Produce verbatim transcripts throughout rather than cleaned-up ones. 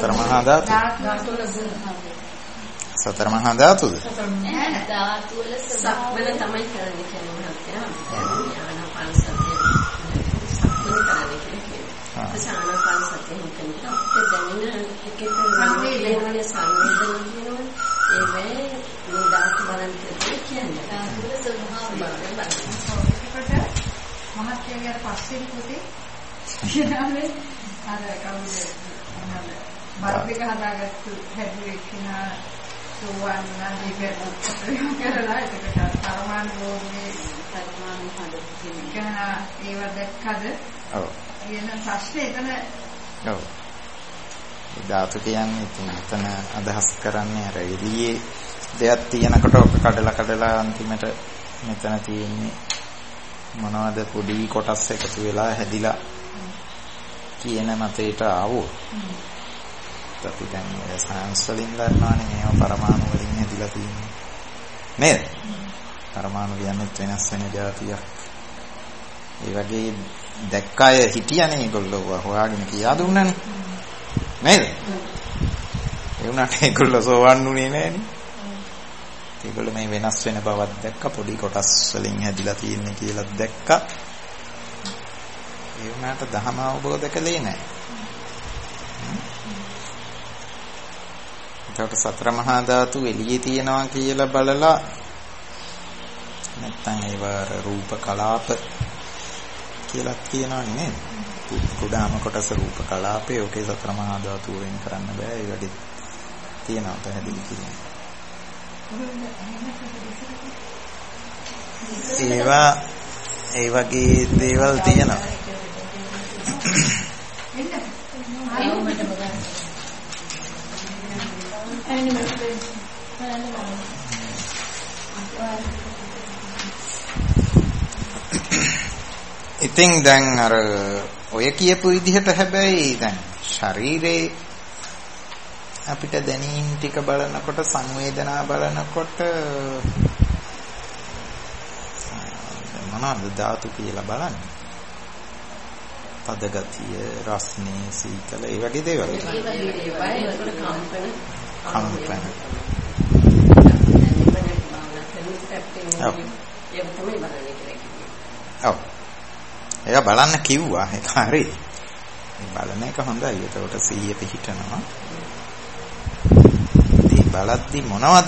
සතර මහා ධාතු. සතර මහා ධාතුද? ධාතු වල සක්මන තමයි කරන්නේ කියන්නේ මහත්තයා. ආනාපාන සතිය සක්මන කරන්නේ කියන්නේ. ආනාපාන සතිය හිතන්නේ අපිට දැනෙන එක එක සංවේදනයේ සංවේදන කියනවනේ. ඒ වෙලේ මේ ධාතු බලන්න කියන්නේ. ධාතු වල ස්වභාවය බලන්න. ඒකට මහත්තයාගේ පස්සේ පොතේ කියන්නේ අර කවුද මොනවාද බල්බ් එක හදාගත්තු හැදුවේ කෙනා සෝවාන් වුණා දෙක කරලා ඒකට පරමාණු භූමියේ පරමාණු හදපු කෙනා ඒව දැක්කද? ඔව්. කියන ප්‍රශ්නේ එතන ඔව්. ධාතු කියන්නේ ඉතින් එතන අදහස් කරන්නේ අර එළියේ දෙයක් තියෙනකොට ඔක කඩලා කඩලා අන්තිමට මෙතන තියෙන්නේ මොනවද පොඩි කොටස් එකතු වෙලා හැදිලා කියන මතයට ආවෝ. අපි දැන් ඔය සයන්ස් වලින් දන්නවනේ මේව පරමාණු වලින් හැදිලා තියෙන්නේ. නේද? පරමාණු කියන්නේ වෙනස් වෙන જાතියක්. ඒ වගේ දැක්කය හිටියනේ ඒගොල්ලෝ හොයාගෙන කියා දුන්නානේ. නේද? ඒ වුණාට ඒගොල්ලෝ සෝවන්නුනේ නෑනේ. ඒගොල්ලෝ මේ වෙනස් වෙන බවක් දැක්ක පොඩි කොටස් වලින් හැදිලා තියෙන්නේ කියලා දැක්කා. ඒ වුණාට ධහම අවබෝධ කළේ නැහැ. ඒකට සතර මහා ධාතු එළියේ තියනවා කියලා බලලා නැත්තම් ඒවා රූප කලාප කියලා කියනවනේ නේද? කුඩාම කොටස රූප කලාපේ ඔකේ සතර මහා ධාතු වෙන් කරන්න බෑ. ඒ වගේ තියෙනවා පැහැදිලි කියන්නේ. ඒවා ඒ වගේ දේවල් තියෙනවා. ඉතින් දැන් අර ඔය කියපු විදිහට හැබැයි දැන් ශරීරේ අපිට දැනීම් ටික බලනකොට සංවේදනා බලනකොට මොනවාද ධාතු කියලා බලන්නේ? තද ගතිය, රස්නේ, සීතල, ඒ වගේ දේවල්. ඒ වගේ දේවල් ඒකට කම්පන කම්පන. ඔව්. ඒක බලන්න කිව්වා ඒක හරි. මේ බලන එක හොඳයි. ඒකට සීය පිහිටනවා. මේ බලද්දි මොනවද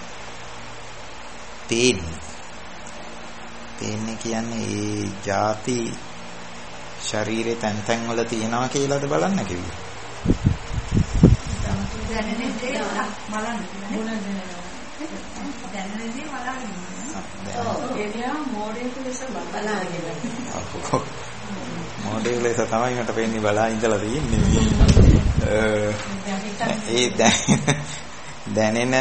තේන්නේ? තේන්නේ කියන්නේ ඒ ಜಾති ශරීරේ තැන් තැන් වල තියනවා කියලාද බලන්න කිව්වේ. දැනෙන්නේ බලන්න මොනවද දැනෙන්නේ බලන්න. ඔව් එනියා මොඩේක ලෙස බලාගෙන. මොඩේක ලෙස තමයි මට පෙන්නේ බලා ඉඳලා තියෙන්නේ. ඒ දැනෙන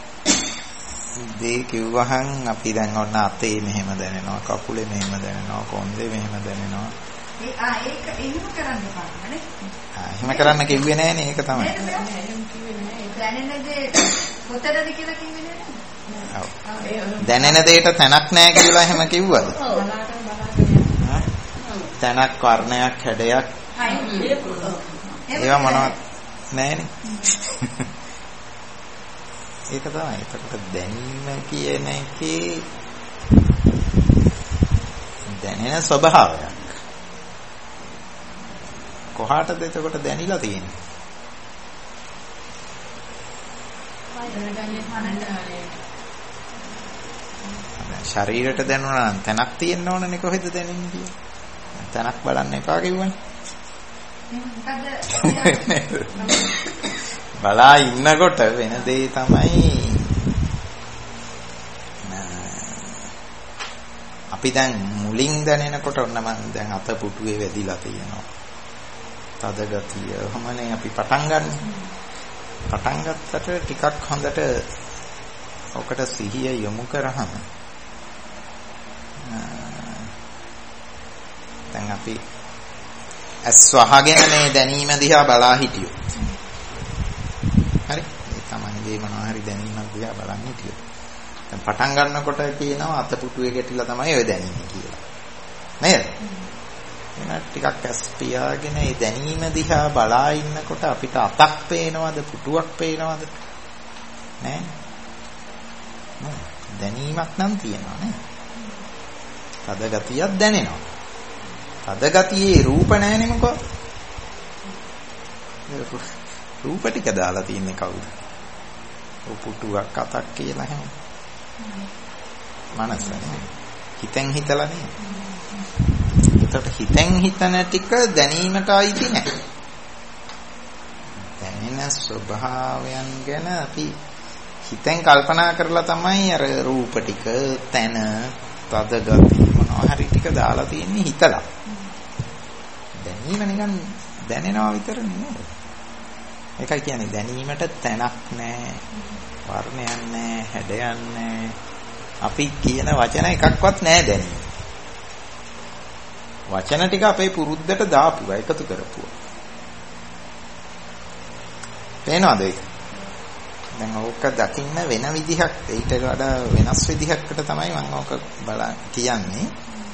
දේ කිව්වහන් අපි දැන් ඔන්න අතේ මෙහෙම දැනෙනවා, කකුලේ මෙහෙම දැනෙනවා, කොන්දේ මෙහෙම දැනෙනවා. ඒ ආ ඒක එහෙම කරන්න බෑ නේ. ආ එහෙම කරන්න කිව්වේ නෑනේ ඒක තමයි. දැනෙන දේ කොතනද කියලා කිව්වේ නෑ. ඔව්. දැනෙන දෙයට තැනක් නෑ කියලා එහෙම කිව්වද? ඔව්. තැනක් වර්ණයක් හැඩයක්. ඒවා මොනවද නෑනේ. ඒක තමයි. ඒකට දැනීම කියන එකේ දැනෙන ස්වභාවයක්. කොහාටද එතකොට දැනිලා තියෙන්නේ? ශරීරයට දැනුණා නම් තැනක් තියෙන්න ඕනනේ කොහෙද දැනෙන්නේ කියලා. තැනක් බලන්න එපා කිව්වනේ. බලා ඉන්නකොට වෙන දේ තමයි අපි දැන් මුලින් දැනෙනකොට ඔන්න මම දැන් අත පුටුවේ වැදිලා තියෙනවා. තද ගතිය. ඔහමනේ අපි පටන් ගන්න. පටන් ගත්තට ටිකක් හොඳට ඔකට සිහිය යොමු කරාම දැන් අපි ඇස් වහගෙන මේ දැනීම දිහා බලා හිටියොත් හරි ඒ තමයි මොනවා හරි දැනීමක් දිහා බලන්න හිටියොත් දැන් පටන් ගන්නකොට කියනවා අත පුටුවේ ගැටිලා තමයි ඔය දැනීම කියලා නේද? ටිකක් ඇස් පියාගෙන ඒ දැනීම දිහා බලා ඉන්නකොට අපිට අතක් පේනවද පුටුවක් පේනවද නෑ දැනීමක් නම් තියෙනවා නේ තද ගතියක් දැනෙනවා තද ගතියේ රූප නැහැනේ මොකෝ රූප ටික දාලා තියන්නේ කවුද ඔය පුටුවක් අතක් කියලා හැම මනසනේ හිතෙන් හිතලා නේ එතකොට හිතෙන් හිතන ටික දැනීමට අයිති නැහැ දැනෙන ස්වභාවයන් ගැන අපි හිතෙන් කල්පනා කරලා තමයි අර රූප ටික තන තද ගති මොනවා හරි ටික දාලා තියන්නේ හිතලා දැනීම නිකන් දැනෙනවා විතරනේ නේද ඒකයි කියන්නේ දැනීමට තැනක් නැහැ වර්ණයක් නැහැ හැඩයක් නැහැ අපි කියන වචන එකක්වත් නැහැ දැනීම වචන ටික අපේ පුරුද්දට දාපුවා එකතු කරපුවා පේනවද ඒක දැන් ඕක දකින්න වෙන විදිහක් ඊට වඩා වෙනස් විදිහකට තමයි මම ඕක බලන්න කියන්නේ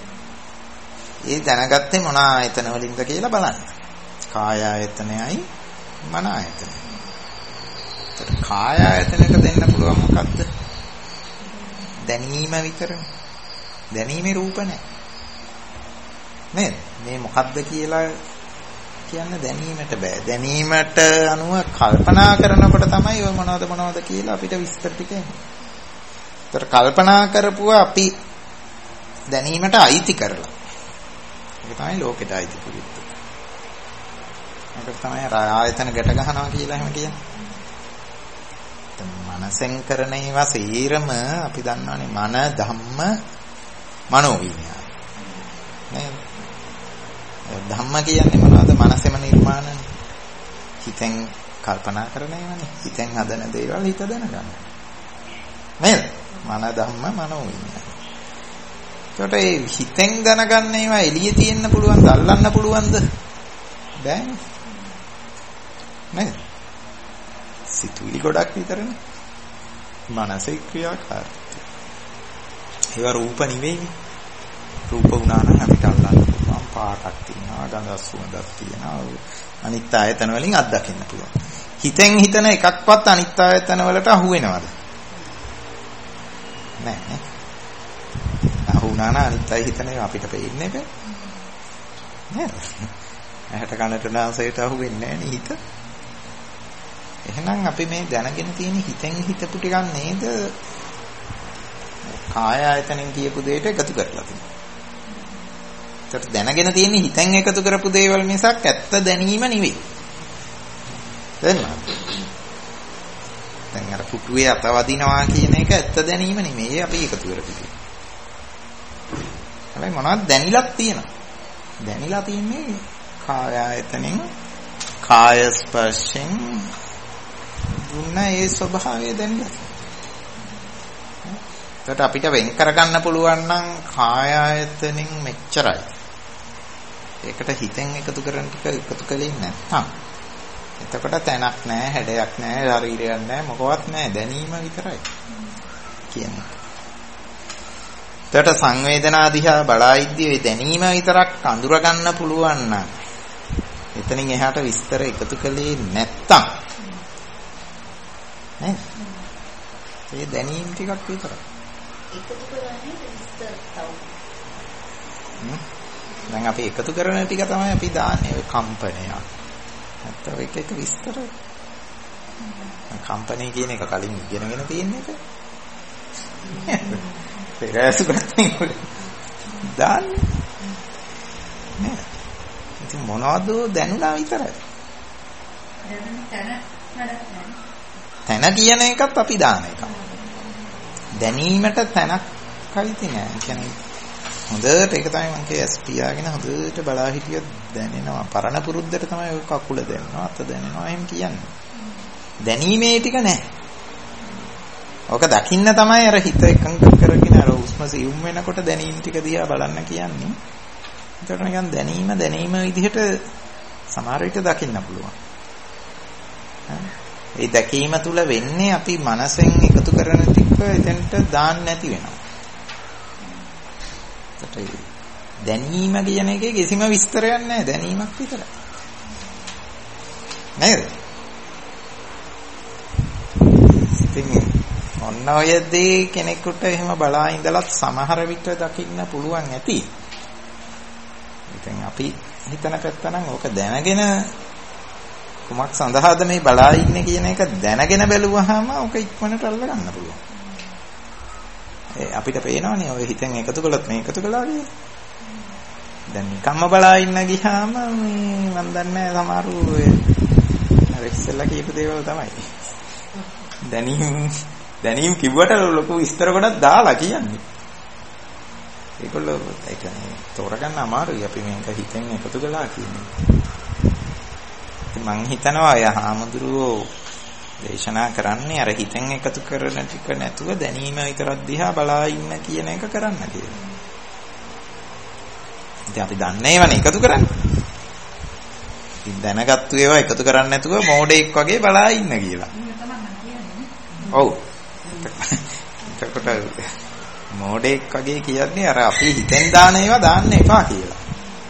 ඒ දැනගත්තේ මොන ආයතන වලින්ද කියලා බලන්න කාය ආයතනයයි මන ආයතනයයි ඒත් කාය ආයතනයට දෙන්න පුළුවන් මොකද්ද දැනීම විතරනේ දැනීමේ රූප නැහැ නේද මේ මොකද්ද කියලා කියන්න දැනීමට බෑ දැනීමට අනුව කල්පනා කරනකොට තමයි ඔය මොනවද මොනවද කියලා අපිට විස්තර ටික එන්නේ. ඒතර කල්පනා කරපුවා අපි දැනීමට අයිති කරලා. ඒක තමයි ලෝකෙට අයිති පුරුද්ද. ඒක තමයි ආයතන ගැට ගන්නවා කියලා එහෙම කියන්නේ. මනසෙන් කරන ඒවා සීරම අපි දන්නවනේ මන ධම්ම මනෝ විඥාන. නේද? ධම්ම කියන්නේ මොනවද? මනසෙම නිර්මාණය. හිතෙන් කල්පනා කරන ඒවානේ. හිතෙන් හදන දේවල් හිත දැනගන්න. නේද? මන ධම්ම මනෝ විඥාන. ඒකට ඒ හිතෙන් දැනගන්න ඒවා එළියේ තියෙන්න පුළුවන්ද? අල්ලන්න පුළුවන්ද? බෑනේ. නේද? සිතුවිලි ගොඩක් විතරනේ. මනසේ ක්‍රියාකාරීත්වය. ඒවා රූප නෙවෙයි. රූප වුණා නම් අපිට අල්ලන්න පුළුවන් පාටක් තියෙනවා, ගඳ සුවඳක් තියෙනවා. අනිත් ආයතන වලින් අත්දකින්න පුළුවන්. හිතෙන් හිතන එකක්වත් අනිත් ආයතන වලට අහු වෙනවද? නෑ නේ. අහු වුණා නම් අනිත් අය හිතන අපිට පේන්නේ නැහැ. නේද? ඇහැට කනට නාසයට අහු වෙන්නේ නැහැ නේ හිත. එහෙනම් අපි මේ දැනගෙන තියෙන හිතෙන් හිතපු ටිකක් නේද? කාය ආයතනෙන් කියපු දෙයට එකතු කරලා තියෙනවා. ඒකට දැනගෙන තියෙන හිතෙන් එකතු කරපු දේවල් මිසක් ඇත්ත දැනීම නෙවෙයි. තේරුණාද? දැන් අර පුටුවේ අත වදිනවා කියන එක ඇත්ත දැනීම නෙමෙයි අපි එකතු කරපු දේ. හැබැයි මොනවද දැනිලක් තියෙනවා. දැනිලා තියන්නේ කාය ආයතනෙන් කාය ස්පර්ශෙන් දුන්න ඒ ස්වභාවය දැනලා. ඒකට අපිට වෙන් කරගන්න පුළුවන් නම් කාය ආයතනෙන් මෙච්චරයි. ඒකට හිතෙන් එකතු කරන ටික එකතු කලේ නැත්තම් එතකොට තැනක් නැහැ, හැඩයක් නැහැ, ශරීරයක් නැහැ, මොකවත් නැහැ, දැනීම විතරයි කියන්නේ. ඒකට සංවේදනා දිහා බලයිද්දී ඒ දැනීම විතරක් අඳුර ගන්න පුළුවන් නම් එතනින් එහාට විස්තර එකතු කලේ නැත්තම් නේද? ඒ දැනීම ටිකක් විතරයි. එකතු කරන්නේ විස්තර තව. දැන් අපි එකතු කරන ටික තමයි අපි දාන්නේ ඔය කම්පනය. නැත්නම් එක එක විස්තර. කම්පනය කියන එක කලින් ඉගෙනගෙන තියෙන එක. පෙරෑසු ගන්න දාන්නේ. නේද? ඉතින් මොනවද දැනුණා විතරයි. දැනුණ තැන වැඩක් නැහැ. තැන කියන එකත් අපි දාන එකක්. දැනීමට තැනක් කයිති නෑ. ඒ කියන්නේ හොඳට ඒක තමයි මම කිය ඇස් පියාගෙන හොඳට බලා හිටියොත් දැනෙනවා. පරණ පුරුද්දට තමයි ඔය කකුල දැනෙනවා, අත දැනෙනවා එහෙම කියන්නේ. දැනීමේ ටික නෑ. ඕක දකින්න තමයි අර හිත එකඟ කරගෙන අර උස්ම සියුම් වෙනකොට දැනීම ටික දිහා බලන්න කියන්නේ. ඒකට නිකන් දැනීම දැනීම විදිහට සමහර විට දකින්න පුළුවන්. ඒ දැකීම තුල වෙන්නේ අපි මනසෙන් එකතු කරන ටික එතෙන්ට දාන්න නැති වෙනවා. දැනීම කියන එකේ කිසිම විස්තරයක් නැහැ. දැනීමක් විතරයි. නේද? ඉතින් ඔන්න ඔය දේ කෙනෙකුට එහෙම බලා ඉඳලත් සමහර විට දකින්න පුළුවන් ඇති. ඉතින් අපි හිතන පැත්ත නම් ඕක දැනගෙන කුමක් සඳහාද මේ බලා ඉන්නේ කියන එක දැනගෙන බැලුවාම ඕක ඉක්මනට අල්ල ගන්න පුළුවන්. ඒ අපිට පේනවනේ ඔය හිතෙන් එකතු කළොත් මේ එකතු කළා කියලා. දැන් නිකම්ම බලා ඉන්න ගියාම මේ මන් දන්නේ සමහරු ඔය අර ඉස්සෙල්ලා කියපු දේවල් තමයි. දැනීම් දැනීම් කිව්වට ලොකු විස්තර ගොඩක් දාලා කියන්නේ. ඒගොල්ලෝ ඒ කියන්නේ තෝරගන්න අමාරුයි අපි මේක හිතෙන් එකතු කළා කියන්නේ. මං හිතනවා අය හාමුදුරුවෝ දේශනා කරන්නේ අර හිතෙන් එකතු කරන ටික නැතුව දැනීම විතරක් දිහා බලා ඉන්න කියන එක කරන්න කියලා. ඉතින් අපි දන්නේ ඒවනේ එකතු කරන්නේ. ඉතින් දැනගත්තු ඒවා එකතු කරන්නේ නැතුව මෝඩෙක් වගේ බලා ඉන්න කියලා. ඔව්. එතකොට මෝඩෙක් වගේ කියන්නේ අර අපි හිතෙන් දාන ඒවා දාන්න එපා කියලා.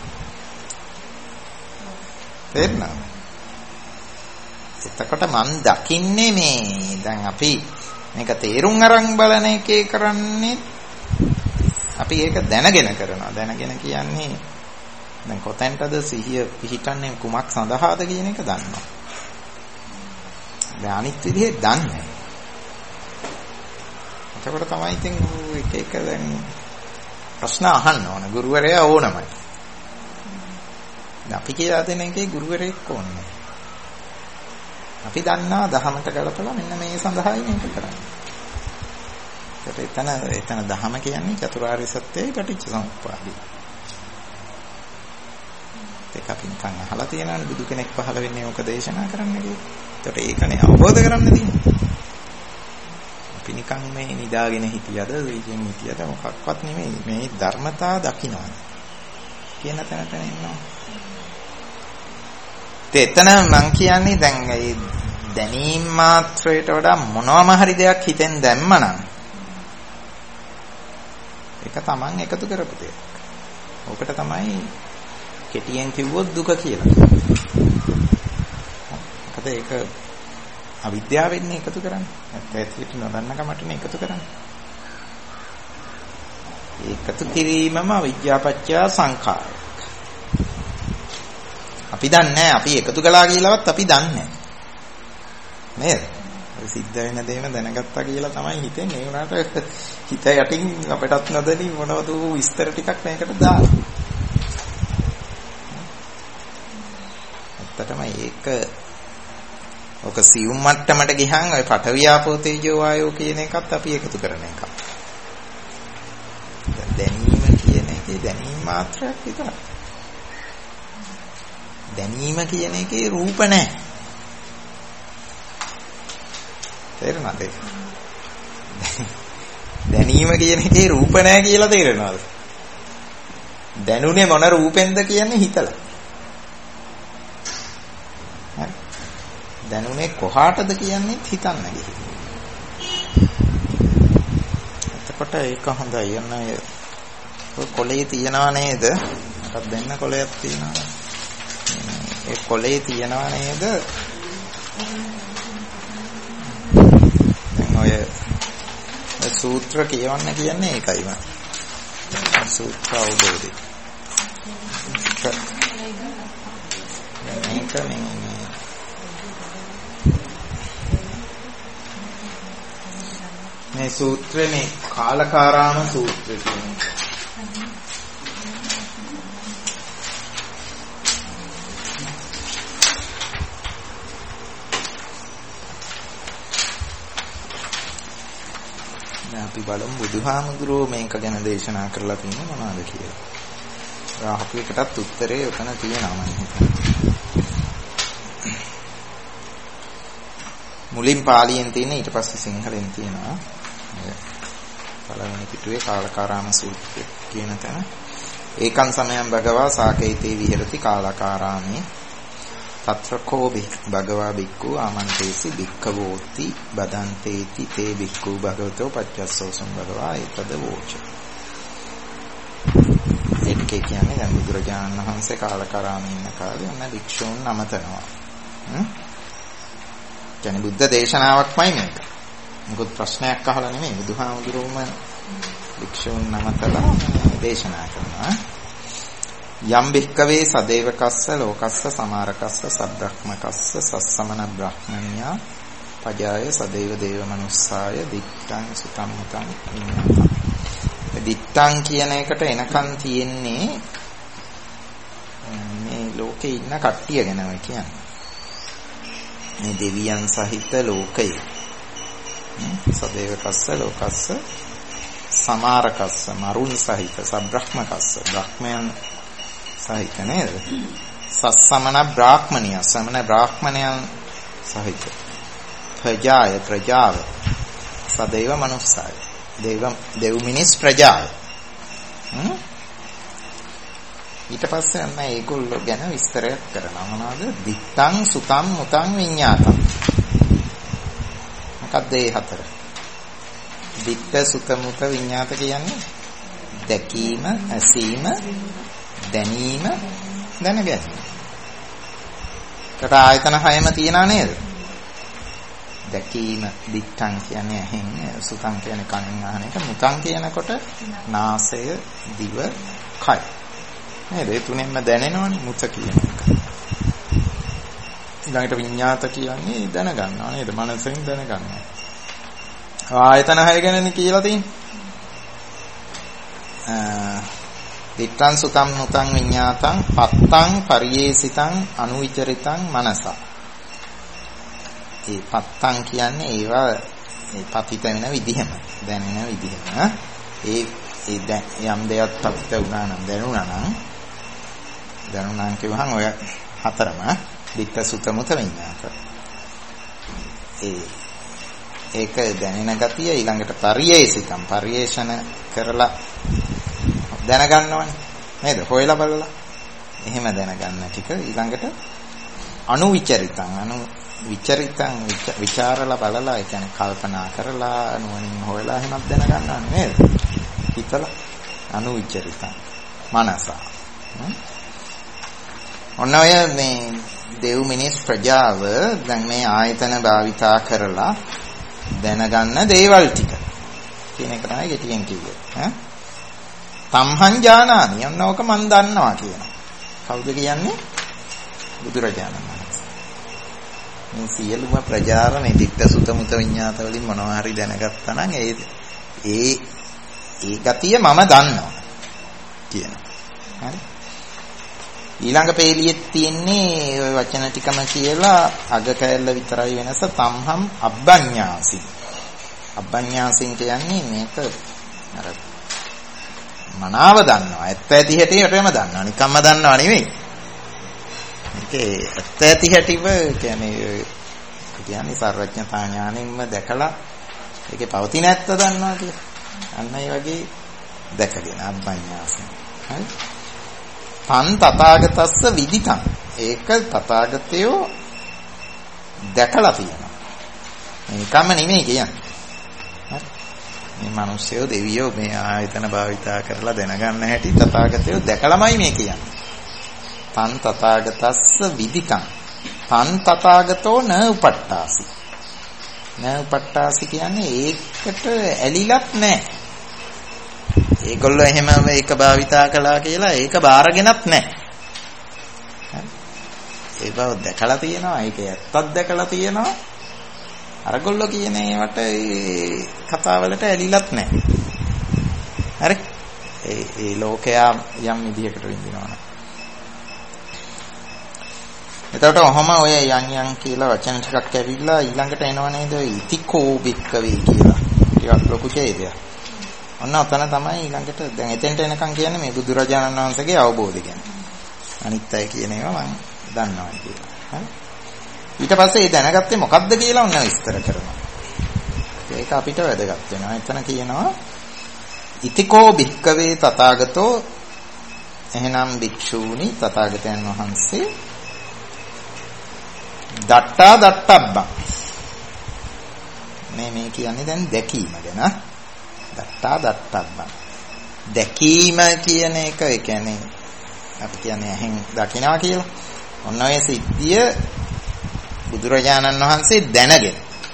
තේරෙනවද? එතකොට මන් දකින්නේ මේ දැන් අපි මේක තේරුම් අරන් බලන එකේ කරන්නේ අපි ඒක දැනගෙන කරනවා. දැනගෙන කියන්නේ දැන් කොතෙන්ටද සිහිය පිහිටන්නේ කුමක් සඳහාද කියන එක දන්නවා. දැන් අනිත් විදිහේ දන්නේ. එතකොට තමයි ඉතින් එක එක දැන් ප්‍රශ්න අහන්න ඕන. ගුරුවරයා ඕනමයි. දැන් අපි කියලා දෙන එකේ ගුරුවරයෙක් ඕනේ. අපි දන්නා දහමට ගලපලා මෙන්න මේ සඳහායි මේක කරන්නේ. ඒකට එතන එතන දහම කියන්නේ චතුරාර්ය සත්‍යයි පටිච්ච සමුප්පාදයි. ඒක අපි නිකන් අහලා තියෙනවානේ බුදු කෙනෙක් පහළ වෙන්නේ ඕක දේශනා කරන්න කියලා. ඒකට ඒකනේ අවබෝධ කරන්න තියෙන්නේ. අපි නිකන් මේ නිදාගෙන හිටියද වෙයින් හිටියද මොකක්වත් නෙමෙයි මේ ධර්මතා දකින්නවා කියන තැනට එනවා. එතන මං කියන්නේ දැන් ඒ දැනීම් මාත්‍රයට වඩා මොනවාම හරි දෙයක් හිතෙන් දැම්මනම් ඒක Taman එකතු කරපු දෙයක්. ඕකට තමයි කෙටියෙන් කිව්වොත් දුක කියලා. මොකද ඒක අවිද්‍යාවෙන් එකතු කරන්නේ. නැත්නම් ඇත්තට නොදන්න කමටනේ එකතු කරන්නේ. ඒකතු කිරීමම අවිද්‍යාපච්චය සංඛාරය. අපි දන්නේ අපි එකතු කළා කියලාවත් අපි දන්නේ නේද? ඒ සිද්ධ වෙන දේම දැනගත්තා කියලා තමයි හිතෙන්නේ. ඒ වුණාට හිත යටින් අපටත් නොදැනි මොනවද විස්තර ටිකක් මේකට දාලා. ඇත්තටම ඒක ඔක සියුම් මට්ටමට ගියහන් ඔය පඨවි ආපෝ තේජෝ වායෝ කියන එකත් අපි එකතු කරන එකක්. දැනීම කියන එකේ දැනීම මාත්‍රයක් විතරයි. දැනීම කියන එකේ රූප නැහැ. තේරෙනවද? දැනීම කියන එකේ රූප නැහැ කියලා තේරෙනවද? දැනුනේ මොන රූපෙන්ද කියන්නේ හිතලා. හරි. දැනුනේ කොහාටද කියන්නේ හිතන්න ගිහින්. එතකොට ඒක හොඳයි. යන්න ඔය කොලේ තියනවා නේද? මට දෙන්න කොලයක් තියෙනවා. ඒ කොලේ තියනවා නේද? දැන් ඔය සූත්‍ර කියවන්න කියන්නේ ඒකයි මම. සූත්‍ර අවබෝධය. මේක නේ මේ සූත්‍රේ මේ කාලකාරාම සූත්‍රය කියන්නේ. අපි බලමු බුදුහාමුදුරුවෝ මේක ගැන දේශනා කරලා තියෙන්නේ මොනවද කියලා. රාහක එකටත් උත්තරේ උතන තියෙනවා මම හිතන්නේ. මුලින් පාලියෙන් තියෙන ඊට පස්සේ සිංහලෙන් තියෙනවා. පළවෙනි පිටුවේ කාලකාරාම සූත්‍රය කියන තැන. ඒකං සමයං භගවා සාකේතේ විහෙරති කාලකාරාමේ තත්‍රකෝ භගවා බික්ඛු ආමන්තේසි භික්ඛවෝති බදන්තේති තේ භික්ඛු භගවතෝ පච්චස්සෝසං භගවා ඒතද වෝච. ඒක පරියන්කේ කියන්නේ දැන් බුදුරජාණන් වහන්සේ කාලකරාමේ ඉන්න කාලේ ඔන්න භික්ෂූන් නමතනවා. හ්ම්. කියන්නේ බුද්ධ දේශනාවක්මයි මේක. මොකද ප්‍රශ්නයක් අහලා නෙමෙයි බුදුහාමුදුරුවෝම භික්ෂූන් නමතලා දේශනා කරනවා. යම් භික්කවේ සදේවකස්ස ලෝකස්ස සමාරකස්ස සබ්‍රහ්මකස්ස සස්සමන බ්‍රහ්මණියා පජාය සදේව දේව මනුස්සාය දිත්තං සුතං මුතං විඤ්ඤාතං. දිත්තං කියන එකට එනකන් තියෙන්නේ මේ ලෝකේ ඉන්න කට්ටිය ගැනම කියන්නේ. මේ දෙවියන් සහිත ලෝකය. සදේවකස්ස ලෝකස්ස සමාරකස්ස මරුන් සහිත සබ්‍රහ්මකස්ස බ්‍රහ්මයන් සහිත නේද? සස්සමන බ්‍රාහ්මණිය සමන බ්‍රාහ්මණයන් සහිත ප්‍රජාය ප්‍රජාව සදේව මනුස්සාය දේව දෙව් මිනිස් ප්‍රජාය. ඊට පස්සේ අන්න ඒගොල්ලෝ ගැන විස්තරයක් කරනවා. මොනවාද? දිත්තං සුතං මුතං විඤ්ඤාතං. මොකක්ද ඒ හතර? දිත්ත සුත මුත විඤ්ඤාත කියන්නේ දැකීම, ඇසීම, දැනීම, දැනගැනීම. කට ආයතන හයම තියනා නේද? දැකීම දිත්තං කියන්නේ ඇහෙන්, සුතං කියන්නේ කනෙන් අහන එක, මුතං කියනකොට නාසය, දිව, කය. නේද? ඒ තුනෙන්ම දැනෙනවනේ මුත කියන එක. ඊළඟට විඤ්ඤාත කියන්නේ දැනගන්නවා නේද? මනසෙන් දැනගන්නවා. ආයතන හය ගැනනේ කියලා තියෙන්නේ. දිත්තං සුතං මුතං විඤ්ඤාතං පත්තං පරියේසිතං අනුවිචරිතං මනසා. ඒ පත්තං කියන්නේ ඒවා ඒ පතිත වෙන විදිහම දැනෙන විදිහම. ඒ ඒ යම් දෙයක් පතිත වුණා නම් දැනුණා නම් දැනුණා කියවහම ඔය හතරම දිත්ත සුත මුත විඤ්ඤාත. ඒ ඒක දැනෙන ගතිය ඊළඟට පරියේසිතං පරියේෂණ කරලා දැනගන්නවනේ නේද? හොයලා බලලා එහෙම දැනගන්න ටික ඊළඟට අනුවිචරිතං අනු විචරිතං විචාරලා බලලා ඒ කියන්නේ කල්පනා කරලා නුවණින් හොයලා එහෙමත් දැනගන්නවනේ නේද? හිතලා අනුවිචරිතං මනසා. ඔන්න ඔය මේ දෙව් මිනිස් ප්‍රජාව දැන් මේ ආයතන භාවිතා කරලා දැනගන්න දේවල් ටික කියන එක තමයි ගෙටියෙන් කිව්වේ. ඈ තම්හං ඥානානි යන්නෝක මන් දන්නවා කියනවා. කවුද කියන්නේ? බුදුරජාණන් වහන්සේ. මේ සියලුම ප්‍රජාව මේ දික්ක සුත මුත විඤ්ඤාත වලින් මොනවා හරි දැනගත්තා නම් ඒ ඒ ඒ ගතිය මම දන්නවා කියනවා. හරි. ඊළඟ පේලියෙත් තියෙන්නේ ওই වචන ටිකම කියලා අග කැලල විතරයි වෙනස. තම්හම් අබ්බඤ්ඤාසි. අබ්බඤ්ඤාසින් කියන්නේ මේක අර මනාව දන්නවා. ඇත්ත ඇති හැටියටම දන්නවා. නිකම්ම දන්නව නෙවෙයි. මේකේ ඇත්ත ඇති හැටිව කියන්නේ කියන්නේ සර්වඥතා ඥාණයෙන්ම දැකලා ඒකේ පවතින ඇත්ත දන්නවා කියලා. අන්න ඒ වගේ දැකගෙන අබ්බඤ්ඤාසි. හරි. තන් තථාගතස්ස විදිතං. ඒක තථාගතයෝ දැකලා තියෙනවා. මේකම නෙමෙයි කියන්නේ. මේ මිනිස්සුયો දෙවියෝ මේ ආයතන භාවිතා කරලා දැනගන්න හැටි තථාගතයෝ දැකලාමයි මේ කියන්නේ. තන් තථාගතස්ස විදිතං. තන් තථාගතෝ න උපට්ඨාසි. න උපට්ඨාසි කියන්නේ ඒකට ඇලිලත් නැහැ. ඒගොල්ලෝ එහෙම ඒක භාවිතා කළා කියලා ඒක බාරගෙනත් නැහැ. ඒ බව දැකලා තියෙනවා. ඒක ඇත්තක් දැකලා තියෙනවා. අරගොල්ලෝ කියන ඒවට ඒ කතාවලට ඇලිලත් නැහැ. හරි? ඒ ඒ ලෝකයා යම් විදිහකට විඳිනවා. එතකොට ඔහම ඔය යන් යන් කියලා වචන ටිකක් ඇවිල්ලා ඊළඟට එනව නේද? ඉතිකෝ බික්කවේ කියලා. ටිකක් ලොකු ඡේදයක්. ඔන්න ඔතන තමයි ඊළඟට දැන් එතෙන්ට එනකන් කියන්නේ මේ බුදුරජාණන් වහන්සේගේ අවබෝධය කියන්නේ. අනිත් අය කියන ඒවා මම දන්නවා කියලා. හරි? ඊට පස්සේ ඒ දැනගත්තේ මොකද්ද කියලා ඔන්න විස්තර කරනවා. ඒක අපිට වැදගත් වෙනවා. එතන කියනවා ඉතිකෝ භික්කවේ තථාගතෝ එහෙනම් භික්ෂූනි තථාගතයන් වහන්සේ දට්ටා දට්ටබ්බං මේ මේ කියන්නේ දැන් දැකීම ගැන දට්ටා දට්ටබ්බං දැකීම කියන එක ඒ කියන්නේ අපි කියන්නේ ඇහෙන් දකිනවා කියලා. ඔන්න ඔය සිද්ධිය බුදුරජාණන් වහන්සේ දැනගෙන.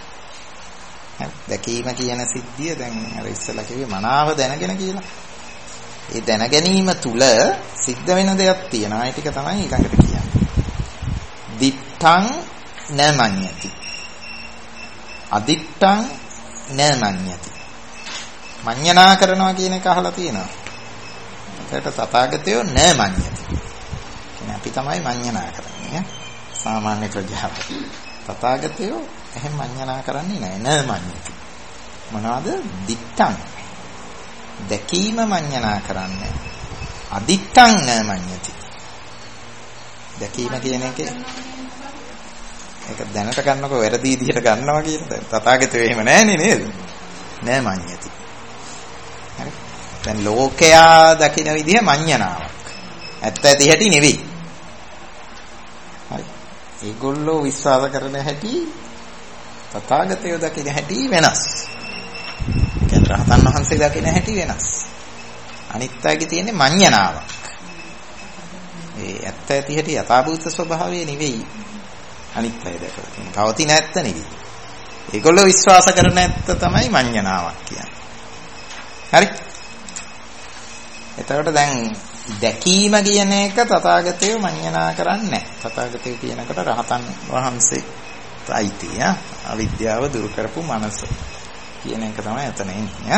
දැකීම කියන සිද්ධිය දැන් අර ඉස්සලා කිව්වේ මනාව දැනගෙන කියලා. ඒ දැන ගැනීම තුල සිද්ධ වෙන දෙයක් තියෙනවා. ඒ ටික තමයි ඊළඟට කියන්නේ. දිත්තං නමඤ්ඤති. අදිත්තං නමඤ්ඤති. මඤ්ඤණා කරනවා කියන එක අහලා තියෙනවා. ඒකට තථාගතයෝ නමඤ්ඤති. කියන්නේ අපි තමයි මඤ්ඤණා කරන්නේ. සාමාන්‍ය ප්‍රජාව. තථාගතයෝ එහෙම මඤ්ඤණා කරන්නේ නැහැ. නමඤ්ඤති. මොනවාද? දිත්තං දැකීම මඤ්ඤණා කරන්නේ. අදිත්තං නමඤ්ඤති. දැකීම කියන එකේ ඒක දැනට ගන්නකො වැරදි විදිහට ගන්නවා කියන දැන් තථාගතයෝ එහෙම නැහැනේ නේද? නෑ මඤ්ඤති. හරි. දැන් ලෝකයා දකින විදිහ මඤ්ඤණාවක්. ඇත්ත ඇති හැටි නෙවෙයි. හරි. ඒගොල්ලෝ විශ්වාස කරන හැටි තථාගතයෝ දකින හැටි වෙනස්. කියන්නේ රහතන් වහන්සේ දකින හැටි වෙනස්. අනිත් අයගේ තියෙන්නේ මඤ්ඤණාවක්. ඒ ඇත්ත ඇති හැටි යථාභූත ස්වභාවය නෙවෙයි. අනිත් අය දැකලා තියෙන. පවතින ඇත්ත නෙවෙයි. ඒගොල්ලෝ විශ්වාස කරන ඇත්ත තමයි මඤ්ඤණාවක් කියන්නේ. හරි. එතකොට දැන් දැකීම කියන එක තථාගතයෝ මඤ්ඤණා කරන්නේ නැහැ. තථාගතයෝ කියනකොට රහතන් වහන්සේ අයිති යා අවිද්‍යාව දුරු කරපු මනස කියන එක තමයි එතන ඉන්නේ.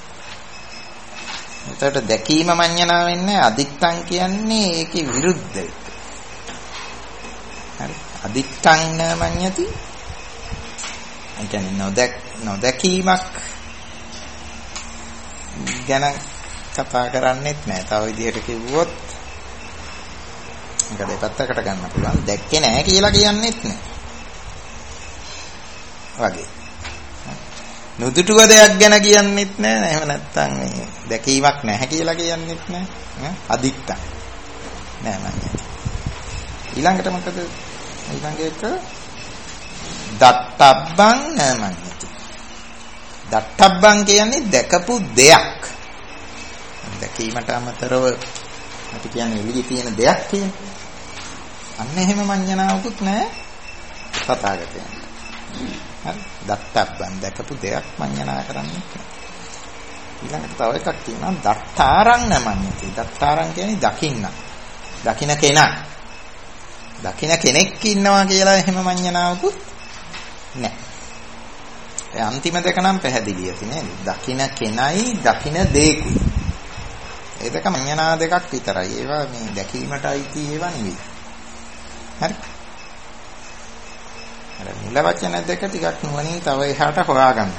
එතකොට දැකීම මඤ්ඤණා වෙන්නේ අදිත්තං කියන්නේ ඒකේ විරුද්ධ එක. හරි. අදිත්තං නමඤ්ඤති. ඒ කියන්නේ නොදැක් නොදැකීමක් ගැන කතා කරන්නේත් නෑ. තව විදිහට කිව්වොත් මේක දෙපැත්තකට ගන්න පුළුවන්. දැක්කේ නෑ කියලා කියන්නේත් නෑ. වගේ. නුදුටුව දෙයක් ගැන කියන්නෙත් නෑ. එහෙම නැත්නම් මේ දැකීමක් නැහැ කියලා කියන්නෙත් නෑ. අදිත්තං නෑ මඤ්ඤති. ඊළඟට මොකද? ඊළඟ එක දත්තබ්බං නමඤ්ඤති. දත්තබ්බං කියන්නේ දැකපු දෙයක්. දැකීමට අමතරව අපි කියන්නේ එළියේ තියෙන දෙයක් කියන්නේ. අන්න එහෙම මඤ්ඤණාවකුත් නැහැ තථාගතයන්. හරි. දත්තබ්බං දැකපු දෙයක් මඤ්ඤණා කරන්නේ නැහැ. ඊළඟට තව එකක් තියෙනවා දත්තාරං නමඤ්ඤති. දත්තාරං කියන්නේ දකින්න. දකින්න කෙනා. දකින්න කෙනෙක් ඉන්නවා කියලා එහෙම මඤ්ඤණාවකුත් නැහැ. ඒ අන්තිම දෙක නම් පැහැදිලි ඇති නේද? දකින්න කෙනයි දකින්න දෙයකුයි. ඒ දෙක මඤ්ඤණා දෙකක් විතරයි. ඒවා මේ දැකීමට අයිති ඒවා නෙවෙයි. හරි. අර මුල වචන දෙක ටිකක් නුවණින් තව එහාට හොයාගන්න.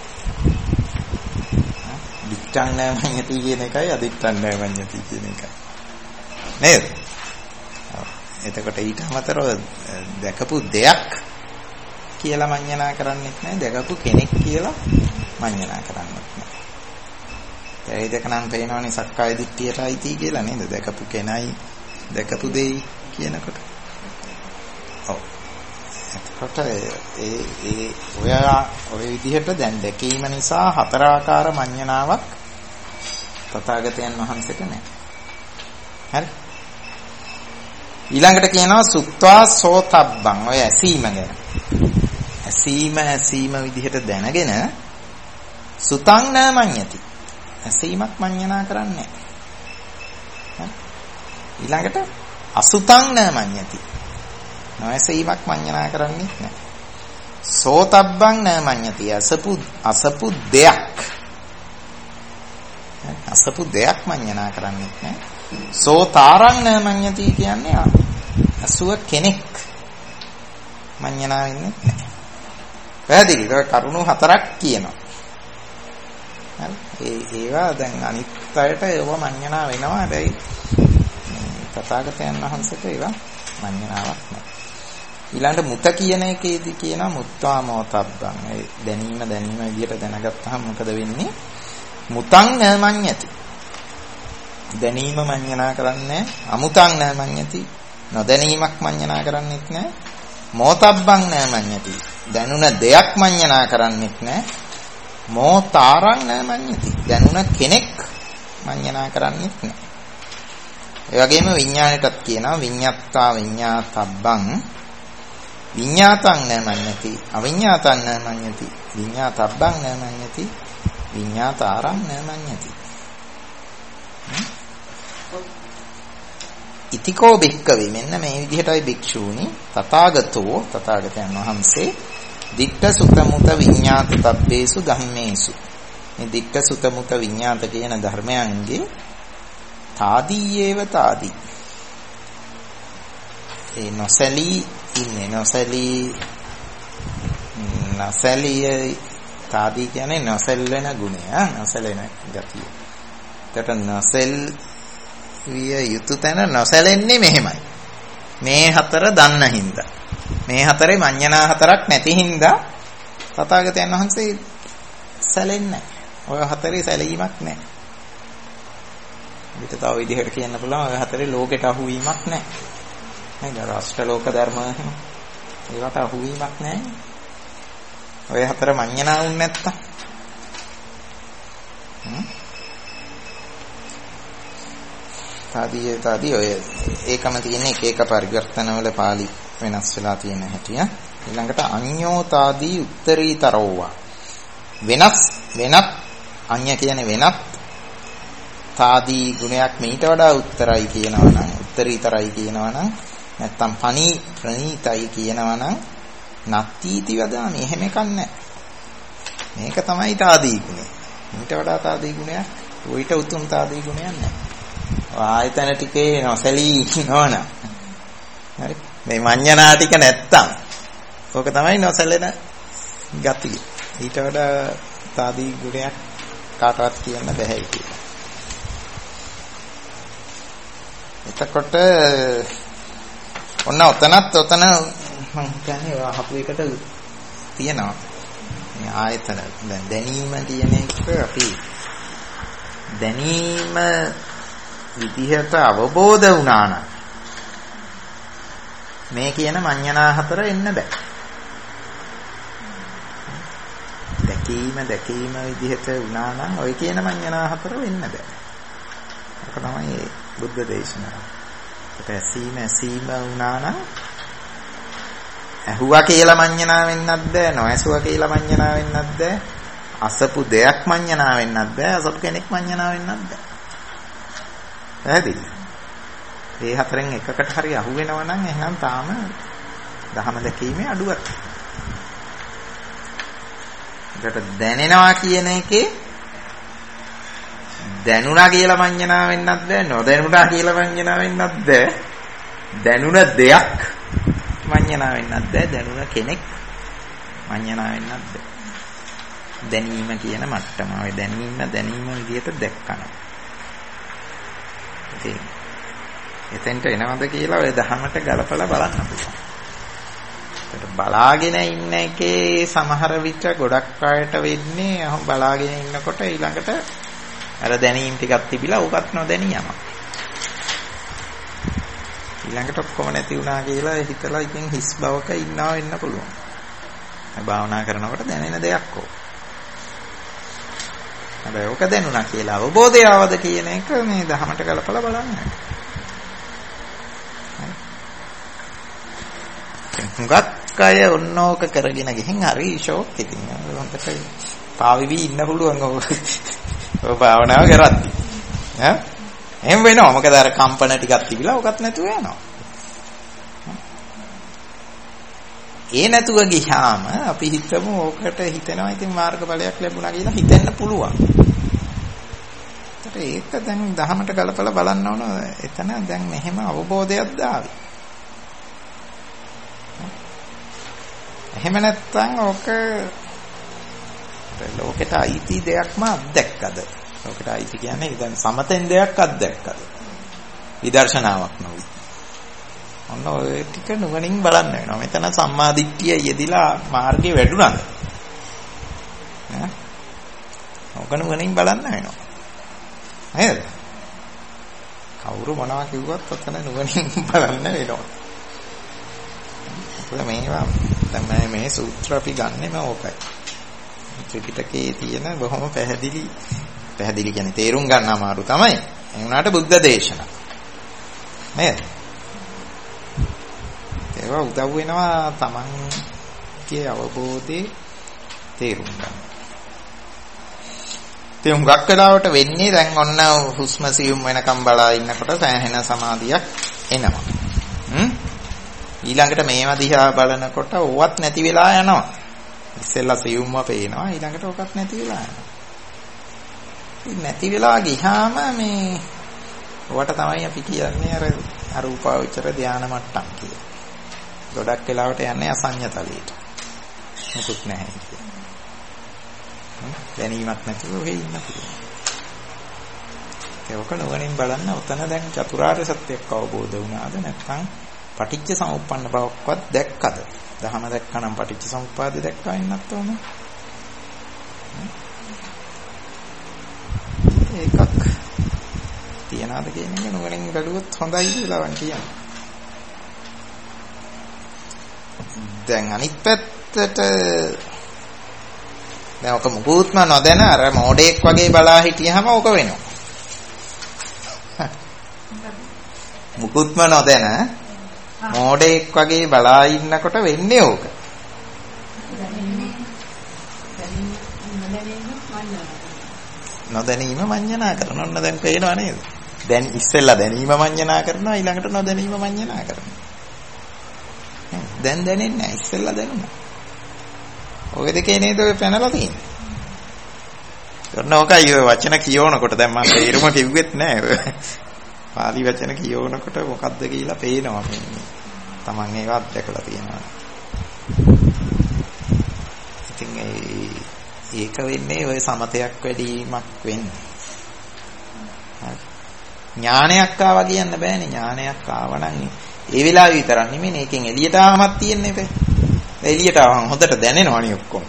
දිත්තං නමඤ්ඤති කියන එකයි අදිත්තං නමඤ්ඤති කියන එකයි. නේද? එතකොට ඊට අමතරව දැකපු දෙයක් කියලා මඤ්ඤණා කරන්නේත් නැහැ. දැකපු කෙනෙක් කියලා මඤ්ඤණා කරන්නේත් නැහැ. ඒ දෙක නම් පේනවනේ සක්කාය දිට්ඨියට අයිති කියලා නේද? දැකපු කෙනයි දැකපු දෙයි කියනකොට. ඔව්. එතකොට ඒ ඒ ඔය ඔය විදිහට දැන් දැකීම නිසා හතර ආකාර මඤ්ඤණාවක් තථාගතයන් වහන්සේට නැහැ. හරි? ඊළඟට කියනවා සුත්වා සෝතබ්බං. ඔය ඇසීම ගැන. ඇසීම ඇසීම විදිහට දැනගෙන සුතං නමඤ්ඤති. ඇසීමක් මඤ්ඤණා කරන්නේ නැහැ. ඊළඟට අසුතං නමඤ්ඤති. නොඇසීමක් මඤ්ඤණා කරන්නේ නැහැ. සෝතබ්බං නමඤ්ඤති. අසපු අසපු දෙයක්. අසපු දෙයක් මඤ්ඤණා කරන්නේ නැහැ. සෝතාරං නමඤ්ඤති කියන්නේ අසුව කෙනෙක් මඤ්ඤණා වෙන්නේ නැහැ. පැහැදිලි. ඒක කරුණු හතරක් කියනවා. හරි. ඒ ඒවා දැන් අනිත් අයට ඒව මඤ්ඤණා වෙනවා. හැබැයි තථාගතයන් වහන්සේට ඒවා මඤ්ඤණාවක් නැහැ. ඊළඟට මුත කියන එකේදී කියනවා මුත්වා මොතබ්බං. ඒ දැනීම දැනීම විදියට දැනගත්තාම මොකද වෙන්නේ? මුතං නමඤ්ඤති. දැනීම මඤ්ඤණා කරන්නේ අමුතං නමඤ්ඤති. නොදැනීමක් මඤ්ඤණා කරන්නේත් නැහැ. මොතබ්බං නමඤ්ඤති. දැනුණ දෙයක් මඤ්ඤණා කරන්නේත් නැහැ. මොතාරං නමඤ්ඤති. දැනුණ කෙනෙක් මඤ්ඤණා කරන්නේ නැහැ. ඒ වගේම විඥාණයටත් කියනවා විඤ්ඤාත්තා විඤ්ඤාතබ්බං විඤ්ඤාතං න මඤ්ඤති අවිඤ්ඤාතං න මඤ්ඤති විඤ්ඤාතබ්බං න මඤ්ඤති විඤ්ඤාතාරං න මඤ්ඤති. ඉතිකෝ බික්කවේ මෙන්න මේ විදිහටයි භික්ෂූනි තථාගතෝ තථාගතයන් වහන්සේ දිට්ඨ සුත මුත විඤ්ඤාත තබ්බේසු ධම්මේසු මේ දිට්ඨ සුත මුත විඤ්ඤාත කියන ධර්මයන්ගේ තාදීයේව තාදී ඒ නොසලී ඉන්නේ නොසලී නොසලී තාදී කියන්නේ නොසැලෙන ගුණය නොසැලෙන ගතිය. ඒකට නොසැල් විය යුතු තැන නොසැලෙන්නේ මෙහෙමයි. මේ හතර දන්න හින්දා මේ හතරේ මඤ්ඤණා හතරක් නැති හින්දා තථාගතයන් වහන්සේ සැලෙන්නේ නැහැ. ඔය හතරේ සැලීමක් නැහැ. විතර තව විදිහකට කියන්න පුළුවන් ඔය හතරේ ලෝකෙට අහු වීමක් නැහැ. නේද? රාෂ්ට්‍ර ලෝක ධර්ම එහෙම. ඒකට අහු වීමක් නැහැ. ඔය හතර මඤ්ඤණා වුනේ නැත්තම්. හ්ම්. තාදී තාදී ඔය ඒකම තියෙන එක එක පරිවර්තන වල පාළි වෙනස් වෙලා තියෙන හැටි. ඊළඟට අඤ්ඤෝ තාදී උත්තරීතරෝවා. වෙනස් වෙනත් අඤ්ඤ කියන්නේ වෙනත් තාදී ගුණයක් මීට වඩා උත්තරයි කියනවා නම් උත්තරීතරයි කියනවා නම් නැත්තම් පණි ප්‍රණීතයි කියනවා නම් නත්තිති වදාමි එහෙම එකක් නැහැ. මේක තමයි තාදී ගුණය. මීට වඩා තාදී ගුණයක් ඌට උතුම් තාදී ගුණයක් නැහැ. ආයතන ටිකේ නොසැලී ඉන්නවන. හරි. මේ මඤ්ඤණා ටික නැත්තම් ඕක තමයි නොසැලෙන ගතිය. ඊට වඩා තාදී ගුණයක් කාටවත් කියන්න බෑ කියලා. එතකොට ඔන්න ඔතනත් ඔතන මම කියන්නේ අහපු එකට තියෙනවා. මේ ආයතන දැන් දැනීම කියන එක අපි දැනීම විදිහට අවබෝධ වුණා නම් මේ කියන මඤ්ඤණා හතර එන්න බෑ. දැකීම දැකීම විදිහට වුණා නම් ඔය කියන මඤ්ඤණා හතර වෙන්න බෑ. ඒක තමයි බුද්ධ දේශනාව. ඒක ඇසීම ඇසීම වුණා නම් ඇහුවා කියලා මඤ්ඤණා වෙන්නත් බෑ, නොඇසුවා කියලා මඤ්ඤණා වෙන්නත් බෑ, අසපු දෙයක් මඤ්ඤණා වෙන්නත් බෑ, අසපු කෙනෙක් මඤ්ඤණා වෙන්නත් බෑ. පැහැදිලි? මේ හතරෙන් එකකට හරි අහු වෙනවා නම් එහෙනම් තාම දහම දැකීමේ අඩුවක්. ඒකට දැනෙනවා කියන එකේ දැනුණා කියලා මඤ්ඤණා වෙන්නත් බෑ, නොදැනුණා කියලා මඤ්ඤණා වෙන්නත් බෑ. දැනුණ දෙයක් මඤ්ඤණා වෙන්නත් බෑ, දැනුණ කෙනෙක් මඤ්ඤණා වෙන්නත් බෑ. දැනීම කියන මට්ටම. ඔය දැනීම දැනීම විදිහට දැක්කන. ඉතින් එතෙන්ට එනවද කියලා ඔය දහමට ගලපලා බලන්න පුළුවන්. ඒකට බලාගෙන ඉන්න එකේ සමහර විට ගොඩක් අයට වෙන්නේ අහම බලාගෙන ඉන්නකොට ඊළඟට අර දැනීම් ටිකක් තිබිලා උගත් නොදැනියම. ඊළඟට ඔක්කොම නැති වුණා කියලා හිතලා ඉතින් හිස් බවක ඉන්නවා වෙන්න පුළුවන්. මේ භාවනා කරනකොට දැනෙන දෙයක් ඕක. හැබැයි ඕක දැනුණා කියලා අවබෝධය ආවද කියන එක මේ දහමට ගලපලා බලන්න. හුඟක් අය ඔන්නෝක කරගෙන ගිහින් හරි ෂෝක් ඉතින් හොඳට පාවිවි ඉන්න පුළුවන් ඔය භාවනාව කරද්දි. ඈ එහෙම වෙනවා. මොකද අර කම්පන ටිකක් තිබිලා ඔකත් නැතුව යනවා. ඒ නැතුව ගියාම අපි හිතමු ඕකට හිතෙනවා ඉතින් මාර්ගඵලයක් ලැබුණා කියලා හිතෙන්න පුළුවන්. ඒත් ඒක දැන් දහමට ගලපලා බලන්න ඕන. එතන දැන් මෙහෙම අවබෝධයක් දාවි. එහෙම නැත්නම් ඕක ලෝකෙට අයිති දෙයක්ම අත්දැක්කද? ලෝකෙට අයිති කියන්නේ දැන් සමතෙන් දෙයක් අත්දැක්කද? විදර්ශනාවක් නෙවෙයි. ඔන්න ඔය ටික නුවණින් බලන්න වෙනවා. මෙතන සම්මාදිට්ඨිය යෙදිලා මාර්ගේ වැඩුණාද? ඈ? ඕක නුවණින් බලන්න වෙනවා. නේද? කවුරු මොනවා කිව්වත් ඔතන නුවණින් බලන්න වෙනවා. අපල මේවා තමයි මේ සූත්‍ර අපි ගන්නෙම ඕකයි. ත්‍රිපිටකයේ තියෙන බොහොම පැහැදිලි පැහැදිලි කියන්නේ තේරුම් ගන්න අමාරු තමයි. ඒ වුණාට බුද්ධ දේශනා. නේද? ඒවා උදව් වෙනවා තමන්ගේ අවබෝධේ තේරුම් ගන්න. ඒ හුඟක් වෙලාවට වෙන්නේ දැන් ඔන්න හුස්ම සියුම් වෙනකම් බලා ඉන්නකොට සෑහෙන සමාධියක් එනවා. හ්ම්? ඊළඟට මේවා දිහා බලනකොට ඕවත් නැති වෙලා යනවා. ඉස්සෙල්ලා සියුම්ව පේනවා ඊළඟට ඕකත් නැති වෙලා යනවා. නැති වෙලා ගියාම මේ ඔකට තමයි අපි කියන්නේ අර අරූපාවචර ධානා මට්ටම් කියලා. ගොඩක් වෙලාවට යන්නේ අසඤ්ඤතලයට. මොකුත් නැහැ කියන්නේ. දැනීමක් නැතුව ඔහේ ඉන්න පුළුවන්. ඒක නුවණින් බලන්න උතන දැන් චතුරාර්ය සත්‍යයක් අවබෝධ වුණාද නැත්නම් පටිච්ච සමුප්පන්න බවක්වත් දැක්කද? දහම දැක්කනම් පටිච්ච සමුප්පාද දැක්කා ඉන්නත් ඕන. ඒකක් තියනවාද කියන එක නුවණින් බැලුවොත් හොඳයි කියලා වන් කියන්නේ. දැන් අනිත් පැත්තට දැන් ඔක මුකුත්ම නොදැන අර මොඩේක් වගේ බලා හිටියහම ඕක වෙනවා. මුකුත්ම නොදැන මොඩේක් වගේ බලා ඉන්නකොට වෙන්නේ ඕක. නොදැනීම මඤ්ඤණා කරන ඔන්න දැන් පේනවා නේද? දැන් ඉස්සෙල්ලා දැනීම මඤ්ඤණා කරනවා ඊළඟට නොදැනීම මඤ්ඤණා කරනවා. දැන් දැනෙන්නේ නැහැ ඉස්සෙල්ලා දැනුණා. ඔය දෙකේ නේද ඔය පැනලා තියෙන්නේ. ඔන්න ඔකයි ඔය වචන කියවනකොට දැන් මම තේරුම කිව්වෙත් නැහැ. පාලි වචන කියවනකොට මොකද්ද කියලා පේනවා මේ. Taman ඒක අත්දැකලා තියෙනවා. ඉතින් ඒ ඒක වෙන්නේ ඔය සමතයක් වැඩිවීමක් වෙන්නේ. ඥානයක් ආවා කියන්න බෑනේ. ඥානයක් ආවනම් ඒ වෙලාවෙ විතරක් නෙමෙයි මේකෙන් එළියට ආවමත් තියෙන්නේ බෑ. එළියට ආවම හොඳට දැනෙනවනේ ඔක්කොම.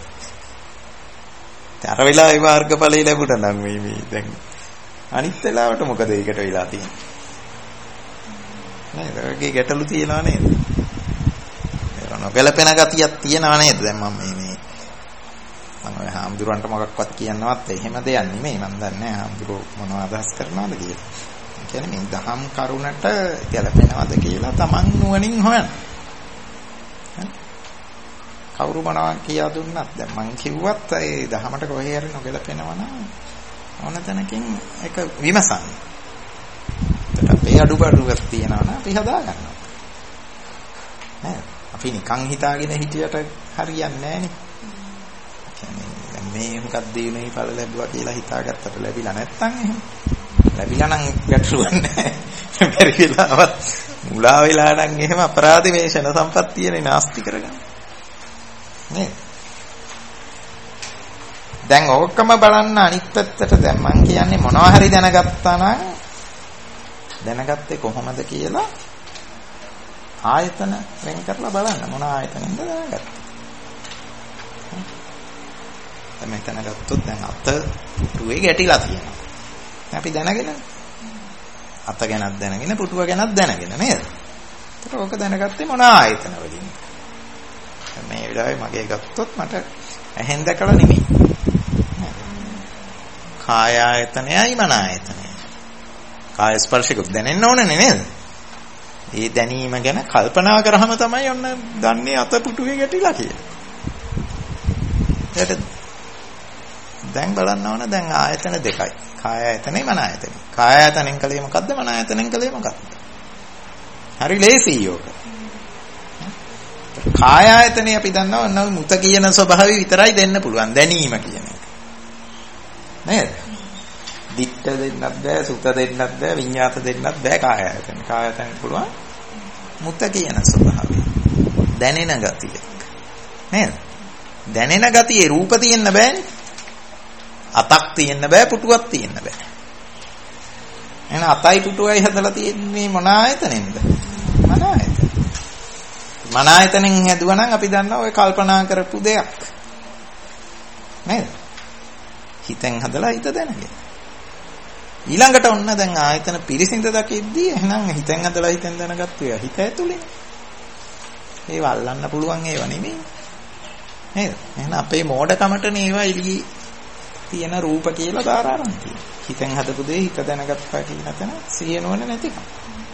අර වෙලාවේ මාර්ගඵලෙ ලැබුණා නම් මේ මේ දැන් අනිත් වෙලාවට මොකද ඒකට වෙලා තියෙන්නේ? නේද? ඒකේ ගැටලු තියනවා නේද? ඒක නොගැලපෙන ගතියක් තියනවා නේද? දැන් මම මේ මේ මම ඔය හාමුදුරන්ට මොකක්වත් කියන්නවත් එහෙම දෙයක් නෙමෙයි. මම දන්නේ හාමුදුරුවෝ මොනවද අදහස් කරනවද කියලා. ඒ කියන්නේ මේ දහම් කරුණට ගැලපෙනවද කියලා Taman නුවණින් හොයන්න. කවුරු මොනවා කියා දුන්නත් දැන් මං කිව්වත් ඒ දහමට කොහේ හරි නොගැලපෙනවා නම් ඕන තැනකින් ඒක විමසන්න. ඒකට අපේ අඩුපාඩුවක් තියෙනවා නම් අපි හදා ගන්නවා. නේද? අපි නිකන් හිතාගෙන හිටියට හරියන්නේ නැහැ නේ. කියන්නේ මේ මොකක්ද දිනේ ඵල ලැබුවා කියලා හිතාගත්තට ලැබිලා නැත්තම් එහෙම. ලැබිලා නම් ගැටලුවක් නැහැ. බැරි වෙලාවත් මුලා වෙලා නම් එහෙම අපරාධ මේෂණ සම්පත්තියනේ නාස්ති කරගන්න. නේද? දැන් ඕකම බලන්න අනිත් පැත්තට දැන් මං කියන්නේ මොනවා හරි දැනගත්තා නම් දැනගත්තේ කොහොමද කියලා ආයතන වෙන් කරලා බලන්න මොන ආයතනෙන්ද දැනගත්තේ. දැන් මෙතන ගත්තොත් දැන් අත පුටුවේ ගැටිලා තියෙනවා. අපි දැනගෙන අත ගැනත් දැනගෙන පුටුව ගැනත් දැනගෙන නේද? ඒකට ඕක දැනගත්තේ මොන ආයතන වලින්ද? මේ වෙලාවේ මගේ ගත්තොත් මට ඇහෙන් දැකලා නෙමෙයි. කාය ආයතනයයි මන ආයතනයයි. කාය ස්පර්ශිකුත් දැනෙන්න ඕනේ නේද? ඒ දැනීම ගැන කල්පනා කරාම තමයි ඔන්න දන්නේ අත පුටුවේ ගැටිලා කියලා. ඒකට දැන් බලන්න ඕන දැන් ආයතන දෙකයි. කාය ආයතනයි මන ආයතනයි. කාය ආයතනෙන් කලේ මොකද්ද? මන ආයතනෙන් කලේ මොකද්ද? හරි ලේසියි යෝක. කාය ආයතනේ අපි දන්නවා ඔන්න මුත කියන ස්වභාවය විතරයි දෙන්න පුළුවන් දැනීම කියන එක. නේද? දිට්ඨ දෙන්නත් බෑ, සුත දෙන්නත් බෑ, විඤ්ඤාත දෙන්නත් බෑ කාය ආයතන. කාය ආයතන පුළුවන් මුත කියන ස්වභාවය. දැනෙන ගතිය. නේද? දැනෙන ගතියේ රූප තියෙන්න බෑනේ. අතක් තියෙන්න බෑ, පුටුවක් තියෙන්න බෑ. එහෙනම් අතයි පුටුවයි හදලා තියෙන්නේ මොන ආයතනෙන්ද? මන ආයතන. මන ආයතනෙන් හැදුවා නම් අපි දන්නවා ඔය කල්පනා කරපු දෙයක්. නේද? හිතෙන් හදලා හිත දැනගෙන. ඊළඟට ඔන්න දැන් ආයතන පිරිසිඳ දකිද්දී එහෙනම් හිතෙන් හදලා හිතෙන් දැනගත්තු ඒවා හිත ඇතුලේ. ඒව අල්ලන්න පුළුවන් ඒවා නෙමෙයි. නේද? එහෙනම් අපේ මෝඩකමට නේවා එළියේ තියෙන රූප කියලා බාර අරන් තියෙනවා. හිතෙන් හදපු දේ හිත දැනගත්තා කියන තැන සිහිය නුවණ නැතිකම.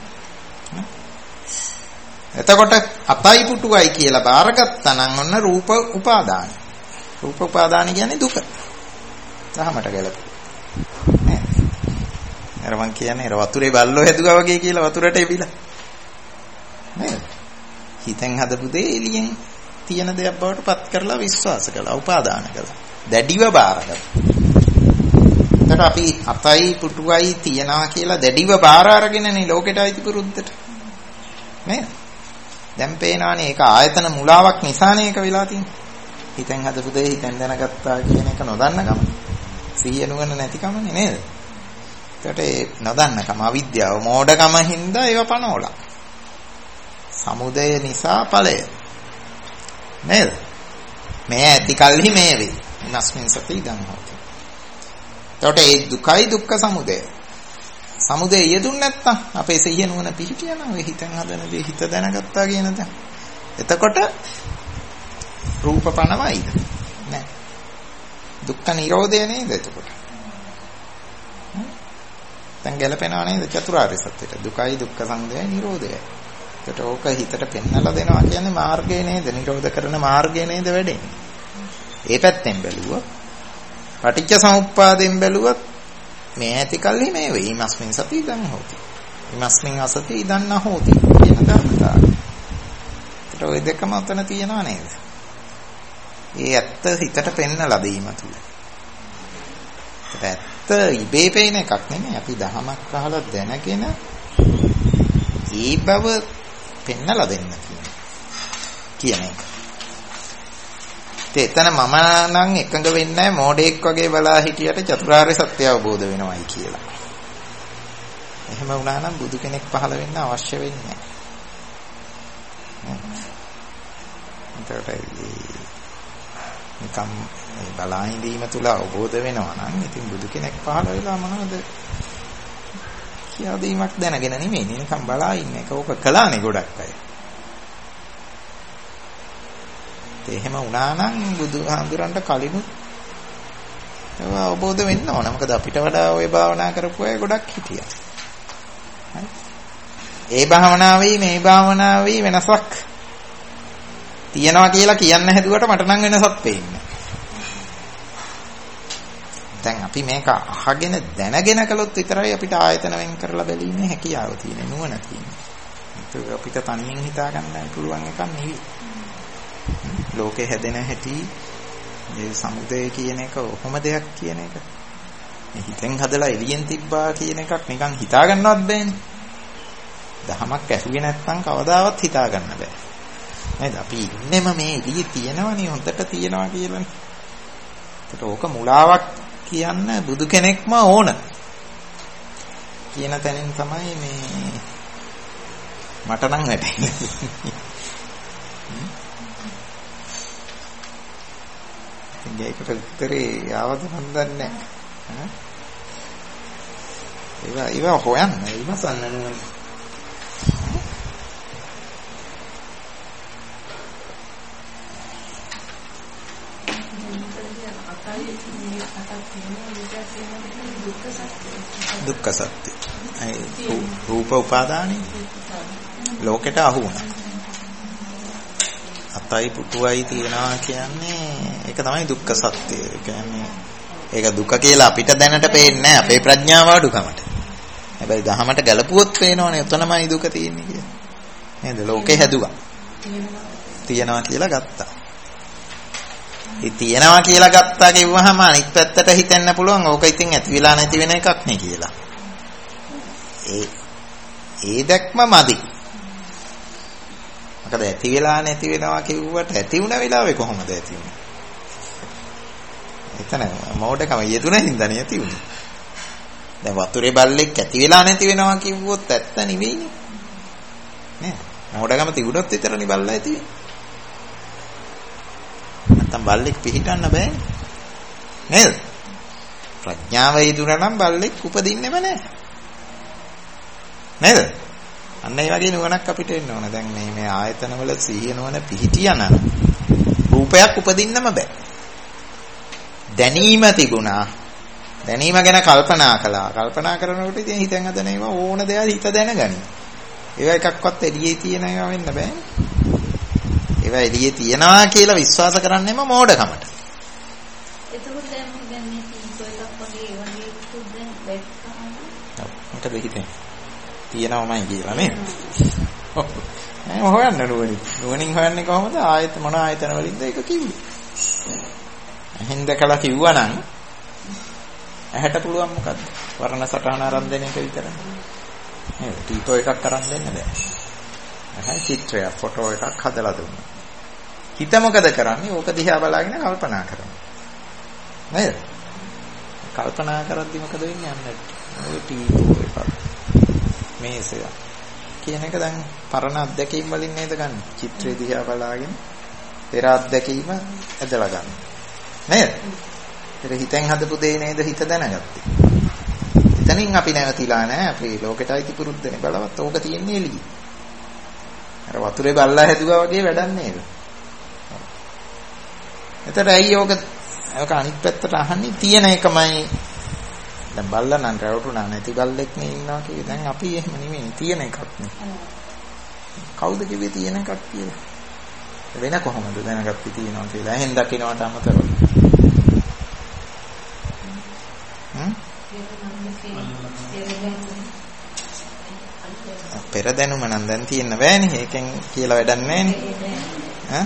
එතකොට අතයි පුටුවයි කියලා බාරගත්තා නම් ඔන්න රූප උපාදාන. රූප උපාදාන කියන්නේ දුක. සහමට ගැලපෙන්නේ. නෑ. අර මං කියන්නේ අර වතුරේ බල්ලෝ හැදුවා වගේ කියලා වතුරට එවිලා. නේද? හිතෙන් හදපු දේ එළියෙන් තියෙන දෙයක් බවට පත් කරලා විශ්වාස කළා, උපාදාන කළා. දැඩිව බාරගත්තා. එතකොට අපි අතයි පුටුවයි තියනවා කියලා දැඩිව බාර අරගෙනනේ ලෝකෙට අයිති පුරුද්දට. නේද? දැන් පේනවානේ ඒක ආයතන මුලාවක් නිසානේ ඒක වෙලා තියෙන්නේ. හිතෙන් හදපු දේ හිතෙන් දැනගත්තා කියන එක නොදන්නකම. සිහිය නුවණ නැතිකමනේ නේද? එතකොට ඒ නොදන්නකම අවිද්‍යාව මෝඩකම හින්දා ඒව පනෝලා. සමුදය නිසා ඵලය. නේද? මේ ඇති කල්හි මේ වේ. ඉනස්මින් සති ඉදන් හොති. එතකොට ඒ දුකයි දුක්ඛ සමුදය. සමුදය යෙදුන් නැත්තම් අපේ සිහිය නුවණ පිහිටියනවා. ඔය හිතෙන් හදන දේ හිත දැනගත්තා කියන දේ. එතකොට රූප පනවයිද? නෑ. දුක්ඛ නිරෝධය නේද එතකොට? දැන් ගැලපෙනව නේද චතුරාර්ය සත්‍යයට? දුකයි දුක්ඛ සමුදයයි නිරෝධයයි. එතකොට ඕක හිතට පෙන්නලා දෙනවා කියන්නේ මාර්ගය නේද? නිරෝධ කරන මාර්ගය නේද වැඩෙන්නේ? ඒ පැත්තෙන් බැලුවොත් පටිච්ච සමුප්පාදයෙන් බැලුවොත් මේ ඇති කල්හි මේ වේ. ීමස්මින් සති ඉදන් හොති. ීමස්මින් අසති ඉදන් නහෝති කියන ධර්මතාවය. ඒකට ওই දෙකම අතන තියනවා නේද? ඒ ඇත්ත හිතට පෙන්නලා දීම තුල. ඇත්ත ඉබේ පේන එකක් නෙමෙයි. අපි දහමක් අහලා දැනගෙන ඒ බව පෙන්නලා දෙන්න කියන එක. එතන මම නම් එකඟ වෙන්නේ නැහැ මෝඩෙක් වගේ බලා හිටියට චතුරාර්ය සත්‍ය අවබෝධ වෙනවයි කියලා. එහෙම වුණා නම් බුදු කෙනෙක් පහළ වෙන්න අවශ්‍ය වෙන්නේ නැහැ. එතකොට නිකම් මේ බලා ඉඳීම තුල අවබෝධ වෙනවා නම් ඉතින් බුදු කෙනෙක් පහළ වෙලා මොනවද කියා දීමක් දැනගෙන නෙමෙයි නිකම් බලා ඉන්න එක. ඕක කළානේ ගොඩක් අය. එහෙම වුණා නම් බුදුහාමුදුරන්ට කලිනුත් ඒවා අවබෝධ වෙන්න ඕන. මොකද අපිට වඩා ওই භාවනා කරපු අය ගොඩක් හිටියා. හරි. ඒ භාවනාවේ මේ භාවනාවේ වෙනසක් තියනවා කියලා කියන්න හැදුවට මට නම් වෙනසක් පේන්නේ. දැන් අපි මේක අහගෙන දැනගෙන කළොත් විතරයි අපිට ආයතන වෙන් කරලා බැලීමේ හැකියාව තියෙන්නේ, නුවණ තියෙන්නේ. ඒක අපිට තනියෙන් හිතා ගන්න පුළුවන් එකක් නෙවෙයි. ලෝකේ හැදෙන හැටි මේ සමුදය කියන එක කොහොම දෙයක් කියන එක මේ හිතෙන් හදලා එළියෙන් තිබ්බා කියන එකක් නිකන් හිතා ගන්නවත් බෑනේ. දහමක් ඇහුවේ නැත්නම් කවදාවත් හිතා ගන්න බෑ. නේද? අපි ඉන්නෙම මේ එළියේ තියෙනවනේ හොඳට තියෙනවා කියලානේ. ඒකට ඕක මුලාවක් කියන්න බුදු කෙනෙක්ම ඕන කියන තැනින් තමයි මේ මට නම් වැටෙන්නේ. ඒකට උත්තරේ ආවද මන් දන්නේ නැහැ. ඒවා ඒවා හොයන්න ඉවසන්න නුවණ. දුක්ඛ සත්‍ය. ඒ රූප උපාදානේ ලෝකෙට අහු වුණා. අතයි පුටුවයි තියනවා කියන්නේ ඒක තමයි දුක්ඛ සත්‍ය. ඒ කියන්නේ ඒක දුක කියලා අපිට දැනට පේන්නේ නැහැ අපේ ප්‍රඥාව අඩුකමට. හැබැයි දහමට ගැලපුවොත් පේනවනේ උතනමයි දුක තියෙන්නේ කියලා. නේද? ලෝකේ හැදුවා. තියනවා කියලා ගත්තා. ඒ තියනවා කියලා ගත්තා කිව්වහම අනිත් පැත්තට හිතෙන්න පුළුවන් ඕක ඉතින් ඇති වෙලා නැති වෙන එකක් නේ කියලා. ඒ ඒ දැක්ම මදි. මොකද ඇති වෙලා නැති වෙනවා කිව්වට ඇති වුණ වෙලාවේ කොහොමද ඇති වුනේ? එතන මෝඩකම යෙදුන හින්දානේ ඇති වුනේ. දැන් වතුරේ බල්ලෙක් ඇති වෙලා නැති වෙනවා කිව්වොත් ඇත්ත නෙවෙයිනේ. නේද? මෝඩකම තිබුණොත් විතරනේ බල්ලා ඇති වෙන්නේ. නැත්තම් බල්ලෙක් පිහිටන්න බෑනේ. නේද? ප්‍රඥාව යෙදුනා නම් බල්ලෙක් උපදින්නෙම නැහැ. නේද? අන්න ඒ වගේ නුවණක් අපිට එන්න ඕන. දැන් මේ මේ ආයතනවල සිහිය නුවණ පිහිටියනම් රූපයක් උපදින්නම බෑ. දැනීම තිබුණා. දැනීම ගැන කල්පනා කළා. කල්පනා කරනකොට ඉතින් හිතෙන් හදන ඒවා ඕන දෙයක් හිත දැනගනි. ඒවා එකක්වත් එළියේ තියෙන ඒවා වෙන්න බෑනේ. ඒවා එළියේ තියනවා කියලා විශ්වාස කරන්නෙම මෝඩකමට. එතකොට දැන් දැන් මේ තීපෝ එකක් වගේ ඒ වගේ සුද්ධෙන් දැක්කම මොකද හිතේ? තියනවමයි කියලා නේද? ඔව්. නෑ හොයන්න නුවණින්. නුවණින් හොයන්නේ කොහොමද? ආයත මොන ආයතන වලින්ද ඒක කිව්වේ? එහෙන් දැකලා කිව්වනම් ඇහැට පුළුවන් මොකද්ද? වර්ණ සටහන අරන් දෙන එක විතරයි. නේද? ටීපෝ එකක් අරන් දෙන්න බෑ. අහයි චිත්‍රයක් ෆොටෝ එකක් හදලා දුන්නා. හිත මොකද කරන්නේ? ඕක දිහා බලාගෙන කල්පනා කරනවා. නේද? කල්පනා කරද්දි මොකද වෙන්නේ? අන්න ඔය ටීපෝ එකක් මේසය කියන එක දැන් පරණ අත්දැකීම් වලින් නේද ගන්න. චිත්‍රය දිහා බලාගෙන පෙර අත්දැකීම ඇදලා ගන්න. නේද? ඒතර හිතෙන් හදපු දේ නේද හිත දැනගත්තේ. එතනින් අපි නැවතිලා නැහැ. අපේ ලෝකෙට අයිති පුරුද්දනේ බලවත් ඕක තියෙන්නේ එළියේ. අර වතුරේ බල්ලා හැදුවා වගේ වැඩක් නේද? එතකොට ඇයි ඕක ඕක අනිත් පැත්තට අහන්නේ තියෙන එකමයි. දැන් බල්ලා නම් රැවටුණා නැති බල්ලෙක් නේ ඉන්නවා කියේ. දැන් අපි එහෙම නෙමෙයි තියෙන එකක් නේ. කවුද කිව්වේ තියෙන එකක් කියලා? වෙන කොහොමද දැනගත්තේ තියෙනවා කියලා? එහෙන් දකින්නට අමතරව. හ්ම්? පෙර දැනුම නම් දැන් තියෙන්න බෑනේ. ඒකෙන් කියලා වැඩක් නෑනේ.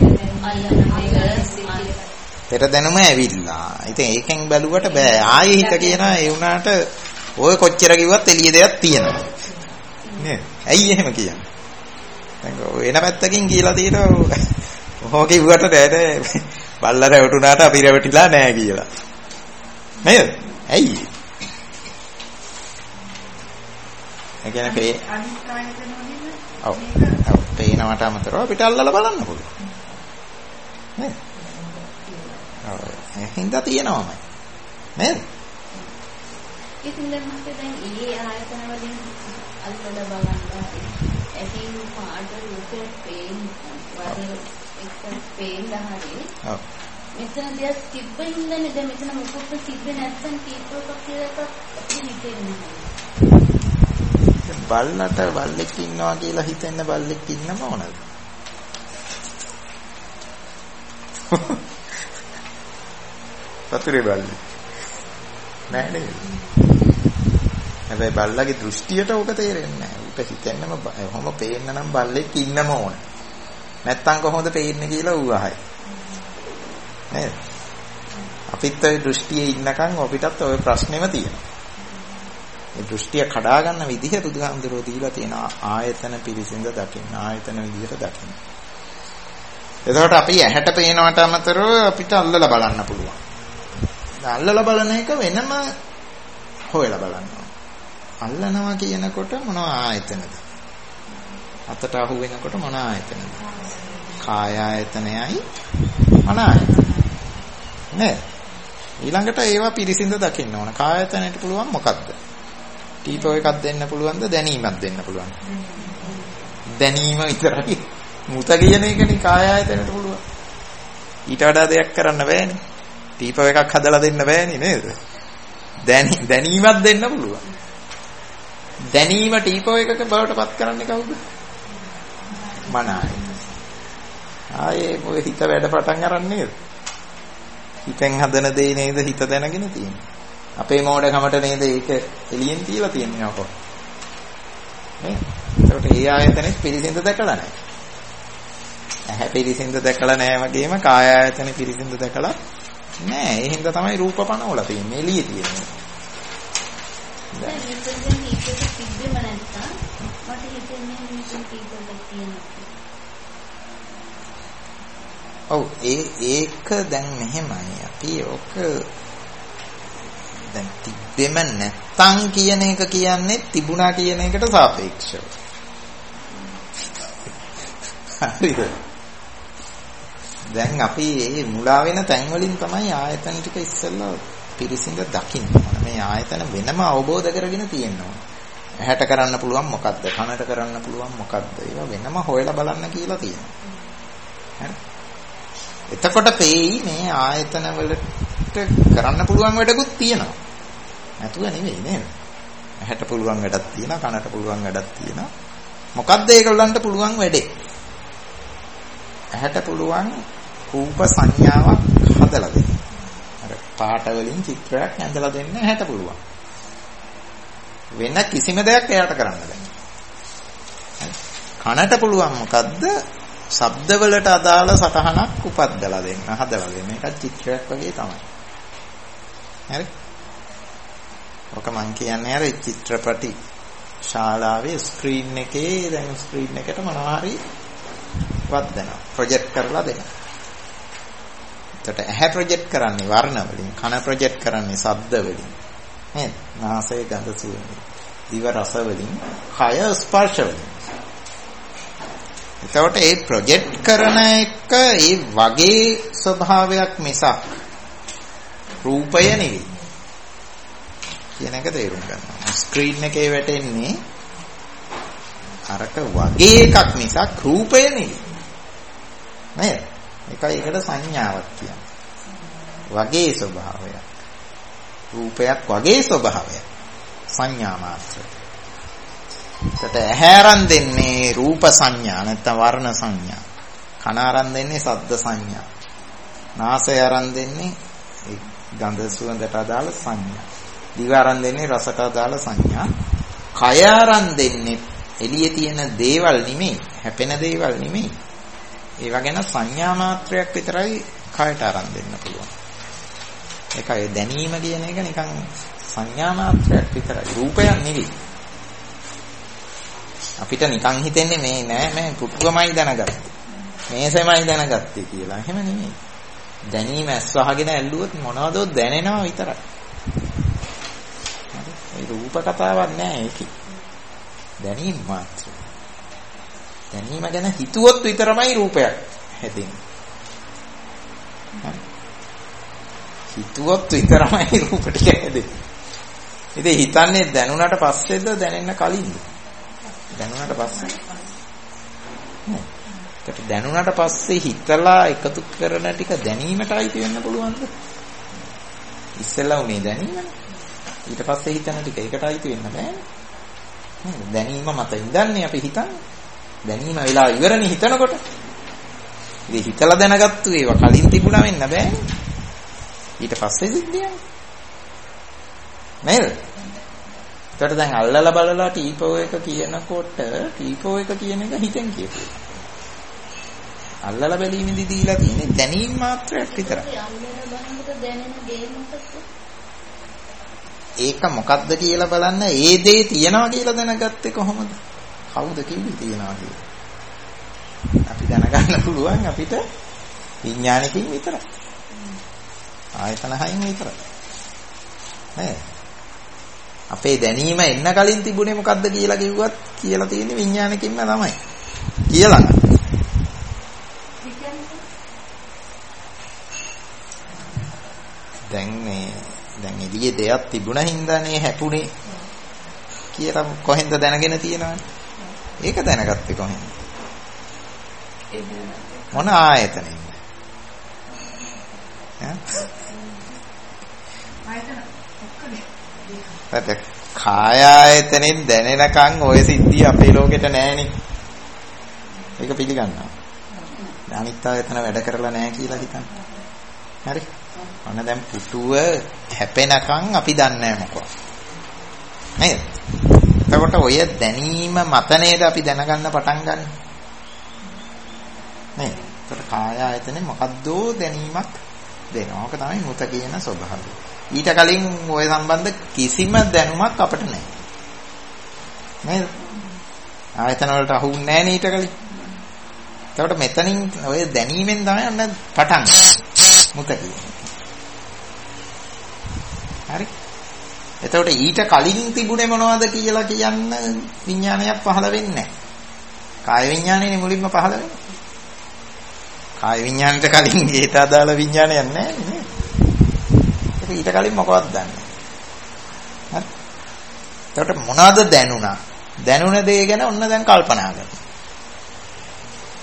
ඈ? පෙර දැනුම ඇවිල්ලා. ඉතින් ඒකෙන් බැලුවට බෑ. ආයේ හිත කියනවා ඒ වුණාට ඔය කොච්චර කිව්වත් එළිය දෙයක් තියෙනවා. නේද? ඇයි එහෙම කියන්නේ? දැන් ඔය එන පැත්තකින් කියලා තියෙනවා ඔහොම කිව්වට නෑ බල්ලා රැවටුණාට අපි රැවටිලා නෑ කියලා. නේද? ඇයි? ඒ කියන්නේ අනිත් කායත නෝනේ. ඔව්. ඔව්. පේනවට අමතරව අපිට අල්ලලා බලන්න පුළුවන්. නේද? ඔව්. හින්දා තියෙනවමයි. නේද? ඉතින් දැන් මට දැන් ඊයේ ආයතන වලින් අල්ලලා බලන්න ඇතින් පාඩ රූපේ පේන වගේ එක පේන දහරේ. ඔව්. මෙතන දෙයක් තිබ්බින්දනේ දැන් මෙතන මොකක්ද තිබ්බේ නැත්නම් කීපයක් කියලා එකක් අපිට හිතෙන්නේ. බල්ලට බල්ලෙක් ඉන්නවා කියලා හිතෙන්න බල්ලෙක් ඉන්නම ඕනද? වතුරේ බල්ලෙක් නෑ නේද? හැබැයි බල්ලගේ දෘෂ්ටියට ඕක තේරෙන්නේ නෑ. ඌට හිතෙන්නම ඔහොම පේන්න නම් බල්ලෙක් ඉන්නම ඕන. නැත්තම් කොහොමද පේන්නේ කියලා ඌ අහයි. නේද? අපිත් ওই දෘෂ්ටියේ ඉන්නකම් අපිටත් ওই ප්‍රශ්නේම තියෙනවා. ඒ දෘෂ්ටිය කඩා ගන්න විදිහ බුදුහාමුදුරුවෝ දීලා තියෙනවා ආයතන පිරිසිඳ දකින්න ආයතන විදිහට දකින්න. එතකොට අපි ඇහැට පේනවට අමතරව අපිට අල්ලලා බලන්න පුළුවන්. අල්ලලා බලන එක වෙනම හොයලා බලනවා. අල්ලනවා කියනකොට මොන ආයතනද? අතට අහු වෙනකොට මොන ආයතනද? කාය ආයතනයයි මන ආයතනය. නේද? ඊළඟට ඒවා පිරිසිඳ දකින්න ඕන. කාය ආයතනයට පුළුවන් මොකද්ද? ටීපෝ එකක් දෙන්න පුළුවන්ද දැනීමක් දෙන්න පුළුවන්. දැනීම විතරයි. මුත කියන එකනේ කාය ආයතනයට පුළුවන්. ඊට වඩා දෙයක් කරන්න බෑනේ. ටීපෝ එකක් හදලා දෙන්න බෑනේ නේද? දැනීමක් දෙන්න පුළුවන්. දැනීම ටීපෝ එකක බවට පත් කරන්නේ කවුද? මන ආයතන. ආයේ මොකද හිත වැඩ පටන් අරන් නේද? හිතෙන් හදන දේ නේද හිත දැනගෙන තියෙන්නේ. අපේ මෝඩකමට නේද ඒක එළියෙන් තියලා තියෙන්නේ අකෝ. නේ? ඒකට ඒ ආයතනෙත් පිරිසිඳ දැකලා නැහැ. ඇහැ පිරිසිඳ දැකලා නැහැ වගේම කාය ආයතනෙ පිරිසිඳ දැකලා නැහැ. ඒ හින්දා තමයි රූප පනවලා තියෙන්නේ එළියේ තියෙන්නේ. දැන් මෙතන දැන් මේක තිබ්බෙම නැත්තම් මට හිතෙන්නේ මේකෙන් කීපයක් තියෙනවා. ඔව් ඒ ඒක දැන් මෙහෙමයි අපි ඔක දැන් තිබෙම නැත්තම් කියන එක කියන්නේ තිබුණා කියන එකට සාපේක්ෂව. හරිද? දැන් අපි මේ මුලා වෙන තැන් වලින් තමයි ආයතන ටික ඉස්සෙල්ලා පිරිසිඳ දකින්න ඕන. මේ ආයතන වෙනම අවබෝධ කරගෙන තියෙන්න ඕන. ඇහැට කරන්න පුළුවන් මොකද්ද? කනට කරන්න පුළුවන් මොකද්ද? ඒවා වෙනම හොයලා බලන්න කියලා තියෙනවා. හරි? එතකොට පේයි මේ ආයතන වල අපිට කරන්න පුළුවන් වැඩකුත් තියෙනවා. නැතුව නෙවෙයි නේද? ඇහැට පුළුවන් වැඩක් තියෙනවා, කනට පුළුවන් වැඩක් තියෙනවා. මොකද්ද ඒගොල්ලන්ට පුළුවන් වැඩේ? ඇහැට පුළුවන් රූප සංඥාවක් හදලා දෙන්න. අර පාට වලින් චිත්‍රයක් ඇඳලා දෙන්න ඇහැට පුළුවන්. වෙන කිසිම දෙයක් එයාට කරන්න බෑ. කනට පුළුවන් මොකද්ද? ශබ්ද වලට අදාළ සටහනක් උපද්දලා දෙන්න, හදලා දෙන්න. ඒකත් චිත්‍රයක් වගේ තමයි. හරි? ඔක මං කියන්නේ අර චිත්‍රපටි ශාලාවේ ස්ක්‍රීන් එකේ දැන් ස්ක්‍රීන් එකට මොනවා හරි වද්දනවා. ප්‍රොජෙක්ට් කරලා දෙනවා. එතකොට ඇහැ ප්‍රොජෙක්ට් කරන්නේ වර්ණ වලින්, කන ප්‍රොජෙක්ට් කරන්නේ ශබ්ද වලින්. නේද? නාසය ගඳ සුවඳ, දිව රස වලින්, කය ස්පර්ශ වලින්. එතකොට මේ ප්‍රොජෙක්ට් කරන එක ඒ වගේ ස්වභාවයක් මිසක් රූපය නෙවෙයි කියන එක තේරුම් ගන්නවා. ස්ක්‍රීන් එකේ වැටෙන්නේ අරක වගේ එකක් මිසක් රූපය නෙවෙයි. නේද? ඒකයි ඒකට සංඥාවක් කියන්නේ. වගේ ස්වභාවයක්. රූපයක් වගේ ස්වභාවයක්. සංඥා මාත්‍ර. ඒකට ඇහැ අරන් දෙන්නේ රූප සංඥා නැත්නම් වර්ණ සංඥා. කන අරන් දෙන්නේ ශබ්ද සංඥා. නාසය අරන් දෙන්නේ ගන්ධ සුවඳට අදාළ සංඥා. දිව අරන් දෙන්නේ රසට අදාළ සංඥා. කය අරන් දෙන්නේ එළියේ තියෙන දේවල් නෙමෙයි, හැපෙන දේවල් නෙමෙයි. ඒවා ගැන සංඥා මාත්‍රයක් විතරයි කයට අරන් දෙන්න පුළුවන්. ඒකයි දැනීම කියන එක නිකන් සංඥා මාත්‍රයක් විතරයි. රූපයක් නෙවෙයි. අපිට නිකන් හිතෙන්නේ මේ නෑ මේ පුටුවමයි දැනගත්තේ. මේසෙමයි දැනගත්තේ කියලා. එහෙම නෙමෙයි. දැනීම ඇස් වහගෙන ඇල්ලුවොත් මොනවද දැනෙනවා විතරයි. ඒ රූප කතාවක් නෑ ඒකේ. දැනීම මාත්‍රයි. දැනීම ගැන හිතුවොත් විතරමයි රූපයක් හැදෙන්නේ. හිතුවොත් විතරමයි රූප ටික හැදෙන්නේ. ඉතින් හිතන්නේ දැනුණාට පස්සේද දැනෙන්න කලින්ද? දැනුණාට පස්සේ. ඒකට දැනුණාට පස්සේ හිතලා එකතු කරන ටික දැනීමට අයිති වෙන්න පුළුවන්ද? ඉස්සෙල්ලා උනේ දැනීමනේ. ඊට පස්සේ හිතන ටික ඒකට අයිති වෙන්න බෑනේ. දැනීම මත ඉඳන්නේ අපි හිතන්නේ. දැනීම වෙලා ඉවරනේ හිතනකොට. ඉතින් හිතලා දැනගත්තු ඒවා කලින් තිබුණා වෙන්න බෑනේ. ඊට පස්සේ සිද්ධියන්නේ. නේද? ඒකට දැන් අල්ලලා බලලා ටීපෝ එක කියනකොට ටීපෝ එක කියන එක හිතෙන් කියපු එක. අල්ලලා බැලීමේදී දීලා තියෙන්නේ දැනීම මාත්‍රයක් විතරයි. ඒක මොකක්ද කියලා බලන්න ඒ දේ තියනවා කියලා දැනගත්තේ කොහොමද? කවුද කිව්වේ තියනවා කියලා? අපි දැනගන්න පුළුවන් අපිට විඥානකින් විතරයි. ආයතන හයින් විතරයි. නේද? අපේ දැනීම එන්න කලින් තිබුණේ මොකද්ද කියලා කිව්වත් කියලා තියෙන්නේ විඥානකින්ම තමයි. කියලා නේද? දැන් මේ දැන් එළියේ දෙයක් තිබුණා හින්දානේ හැපුණේ කියලා කොහෙන්ද දැනගෙන තියනවනේ. ඒක දැනගත්තේ කොහෙන්ද? මොන ආයතනෙන්ද? ඈ? ආයතන ඔක්කොම. කාය ආයතනෙන් දැනෙනකන් ওই සිද්ධිය අපේ ලෝකෙට නැහැනේ. ඒක පිළිගන්නවා. අනිත් ආයතන වැඩ කරලා නැහැ කියලා හිතන්න. හරි? අන්න දැන් පුටුව හැපෙනකන් අපි දන්නේ නැහැ මොකක්ද? නේද? එතකොට ඔය දැනීම මත නේද අපි දැනගන්න පටන් ගන්න. නේද? එතකොට කාය ආයතනේ මොකද්දෝ දැනීමක් දෙනවා. ඕක තමයි මුත කියන ස්වභාවය. ඊට කලින් ওই සම්බන්ධ කිසිම දැනුමක් අපිට නැහැ. නේද? ආයතන වලට අහුන්නේ නැහැ නේ ඊට කලින්. එතකොට මෙතනින් ඔය දැනීමෙන් තමයි අන්න පටන් ගන්න. මුත කියන්නේ. හරි? එතකොට ඊට කලින් තිබුණේ මොනවද කියලා කියන්න විඥානයක් පහළ වෙන්නේ නැහැ. කාය විඥානයනේ මුලින්ම පහළ වෙන්නේ. කාය විඥානට කලින් ඒට අදාළ විඥානයක් නැහැ නේ. ඒක ඊට කලින් මොකවත් දන්නේ නැහැ. හරි? එතකොට මොනවද දැනුණා? දැනුණ දේ ගැන ඔන්න දැන් කල්පනා කරනවා.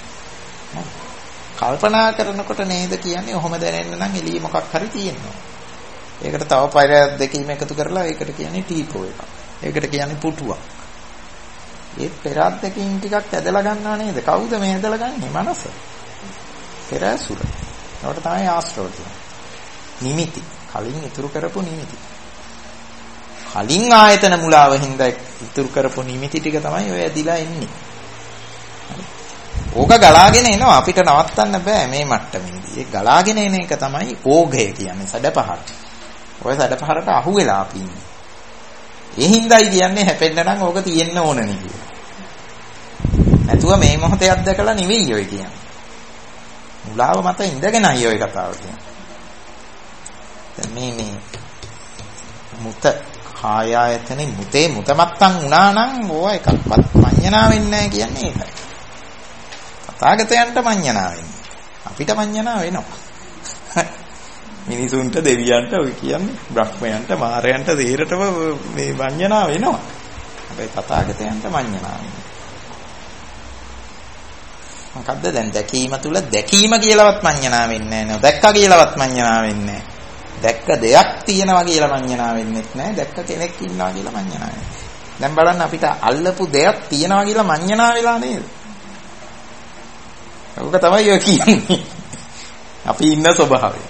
කල්පනා කරනකොට නේද කියන්නේ ඔහොම දැනෙන්න නම් එළියේ මොකක් හරි තියෙනවා. ඒකට තව පයරයක් දෙකීම එකතු කරලා ඒකට කියන්නේ ටීපෝ එකක්. ඒකට කියන්නේ පුටුවක්. ඒ පෙරාත් දෙකකින් ටිකක් ඇදලා ගන්නවා නේද? කවුද මේ ඇදලා ගන්නේ? මනස. පෙර ඇසුර. ඒකට තමයි ආශ්‍රව කියන්නේ. නිමිති. කලින් ඉතුරු කරපු නිමිති. කලින් ආයතන මුලාව හින්දා ඉතුරු කරපු නිමිති ටික තමයි ඔය ඇදිලා එන්නේ. ඕක ගලාගෙන එනවා අපිට නවත්තන්න බෑ මේ මට්ටමේදී. ඒ ගලාගෙන එන එක තමයි ඕඝය කියන්නේ සැඩපහර. ඔය සැඩපහරට අහු වෙලා අපි ඉන්නේ. ඒ හින්දායි කියන්නේ හැපෙන්න නම් ඕක තියෙන්න ඕනනේ කියලා. නැතුව මේ මොහොතේ අත්දකලා නෙවෙයි ඔය කියන්නේ. මුලාව මත ඉඳගෙනයි ඔය කතාව කියන්නේ. දැන් මේ මේ මුත කාය ආයතනේ මුතේ මුතමත්තන් වුණා නම් ඕවා එකක්වත් මඤ්ඤණා වෙන්නේ නැහැ කියන්නේ ඒකයි. තථාගතයන්ට මඤ්ඤණා වෙන්නේ. අපිට මඤ්ඤණා වෙනවා. මිනිසුන්ට දෙවියන්ට ඔය කියන්නේ බ්‍රහ්මයන්ට මාරයන්ට දෙහෙරටම මේ මඤ්ඤණා වෙනවා. හැබැයි තථාගතයන්ට මඤ්ඤණා වෙන්නේ. මොකද්ද දැන් දැකීම තුල දැකීම කියලාවත් මඤ්ඤණා වෙන්නේ නැහැ. දැක්කා කියලාවත් මඤ්ඤණා වෙන්නේ නැහැ. දැක්ක දෙයක් තියෙනවා කියලා මඤ්ඤණා වෙන්නෙත් නැහැ. දැක්ක කෙනෙක් ඉන්නවා කියලා මඤ්ඤණා වෙන්නේ. දැන් බලන්න අපිට අල්ලපු දෙයක් තියෙනවා කියලා මඤ්ඤණා වෙලා නේද? ඒක තමයි ඔය කියන්නේ. අපි ඉන්න ස්වභාවය.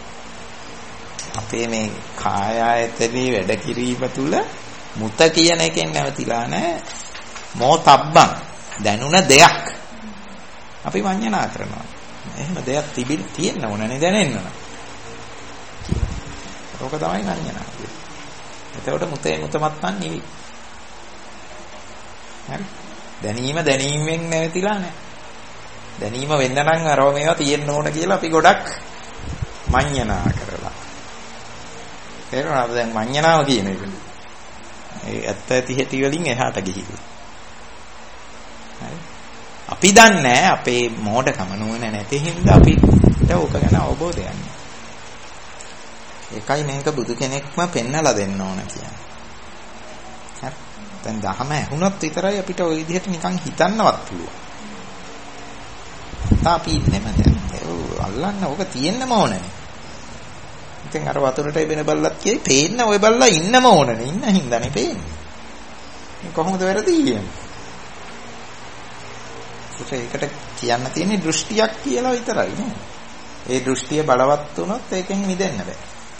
අපේ මේ කාය ආයතනේ වැඩ කිරීම තුල මුත කියන එකෙන් නැවතිලා නැහැ. මොතබ්බන් දැනුණ දෙයක්. අපි මඤ්ඤණා කරනවා. එහෙම දෙයක් තිබින් තියෙන්න ඕනනේ දැනෙන්න ඕන. ඕක තමයි මඤ්ඤණා කියන්නේ. එතකොට මුතේ මුතමත්පන් නිවි. හරි. දැනීම දැනීමෙන් නැවතිලා නැහැ. දැනීම වෙන්න නම් අරව මේවා තියෙන්න ඕන කියලා අපි ගොඩක් මඤ්ඤණා කරලා. තේරුණාද දැන් මඤ්ඤණාව කියන එක? ඒ ඇත්ත ඇති හැටි වලින් එහාට ගිහිල්ලා. හරි. අපි දන්නේ අපේ මෝඩකම නුවණ නැති හින්දා අපිට ඕක ගැන අවබෝධයක් නැහැ. ඒකයි මේක බුදු කෙනෙක්ම පෙන්නලා දෙන්න ඕන කියන්නේ. හරි. දැන් දහම ඇහුනොත් විතරයි අපිට ওই විදිහට නිකන් හිතන්නවත් පුළුවන්. තාපි ඉන්නෙම දැන් අල්ලන්න ඕක තියෙන්නම ඕනනේ. ඉතින් අර වතුරට එබෙන බල්ලත් කියයි පේන්න ওই බල්ලා ඉන්නම ඕනනේ. ඉන්න හින්දානේ පේන්නේ. මේ කොහොමද වැරදි කියන්නේ? ඒකට කියන්න තියෙන්නේ දෘෂ්ටියක් කියලා විතරයි නේ. ඒ දෘෂ්ටිය බලවත් වුණොත් ඒකෙන් මිදෙන්න බෑ.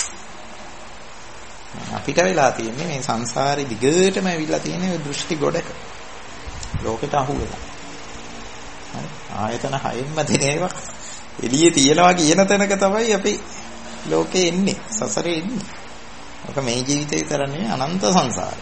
අපිට වෙලා තියෙන්නේ මේ සංසාරේ දිගටම ඇවිල්ලා තියෙන ඒ දෘෂ්ටි ගොඩක. ලෝකෙට අහු වෙලා. හරි. ආයතන හයෙන්ම දෙනේවා එළියේ තියනවා කියන තැනක තමයි අපි ලෝකේ එන්නේ. සසරේ එන්නේ. ඔක මේ ජීවිතේ විතර නෙවෙයි අනන්ත සංසාරේ.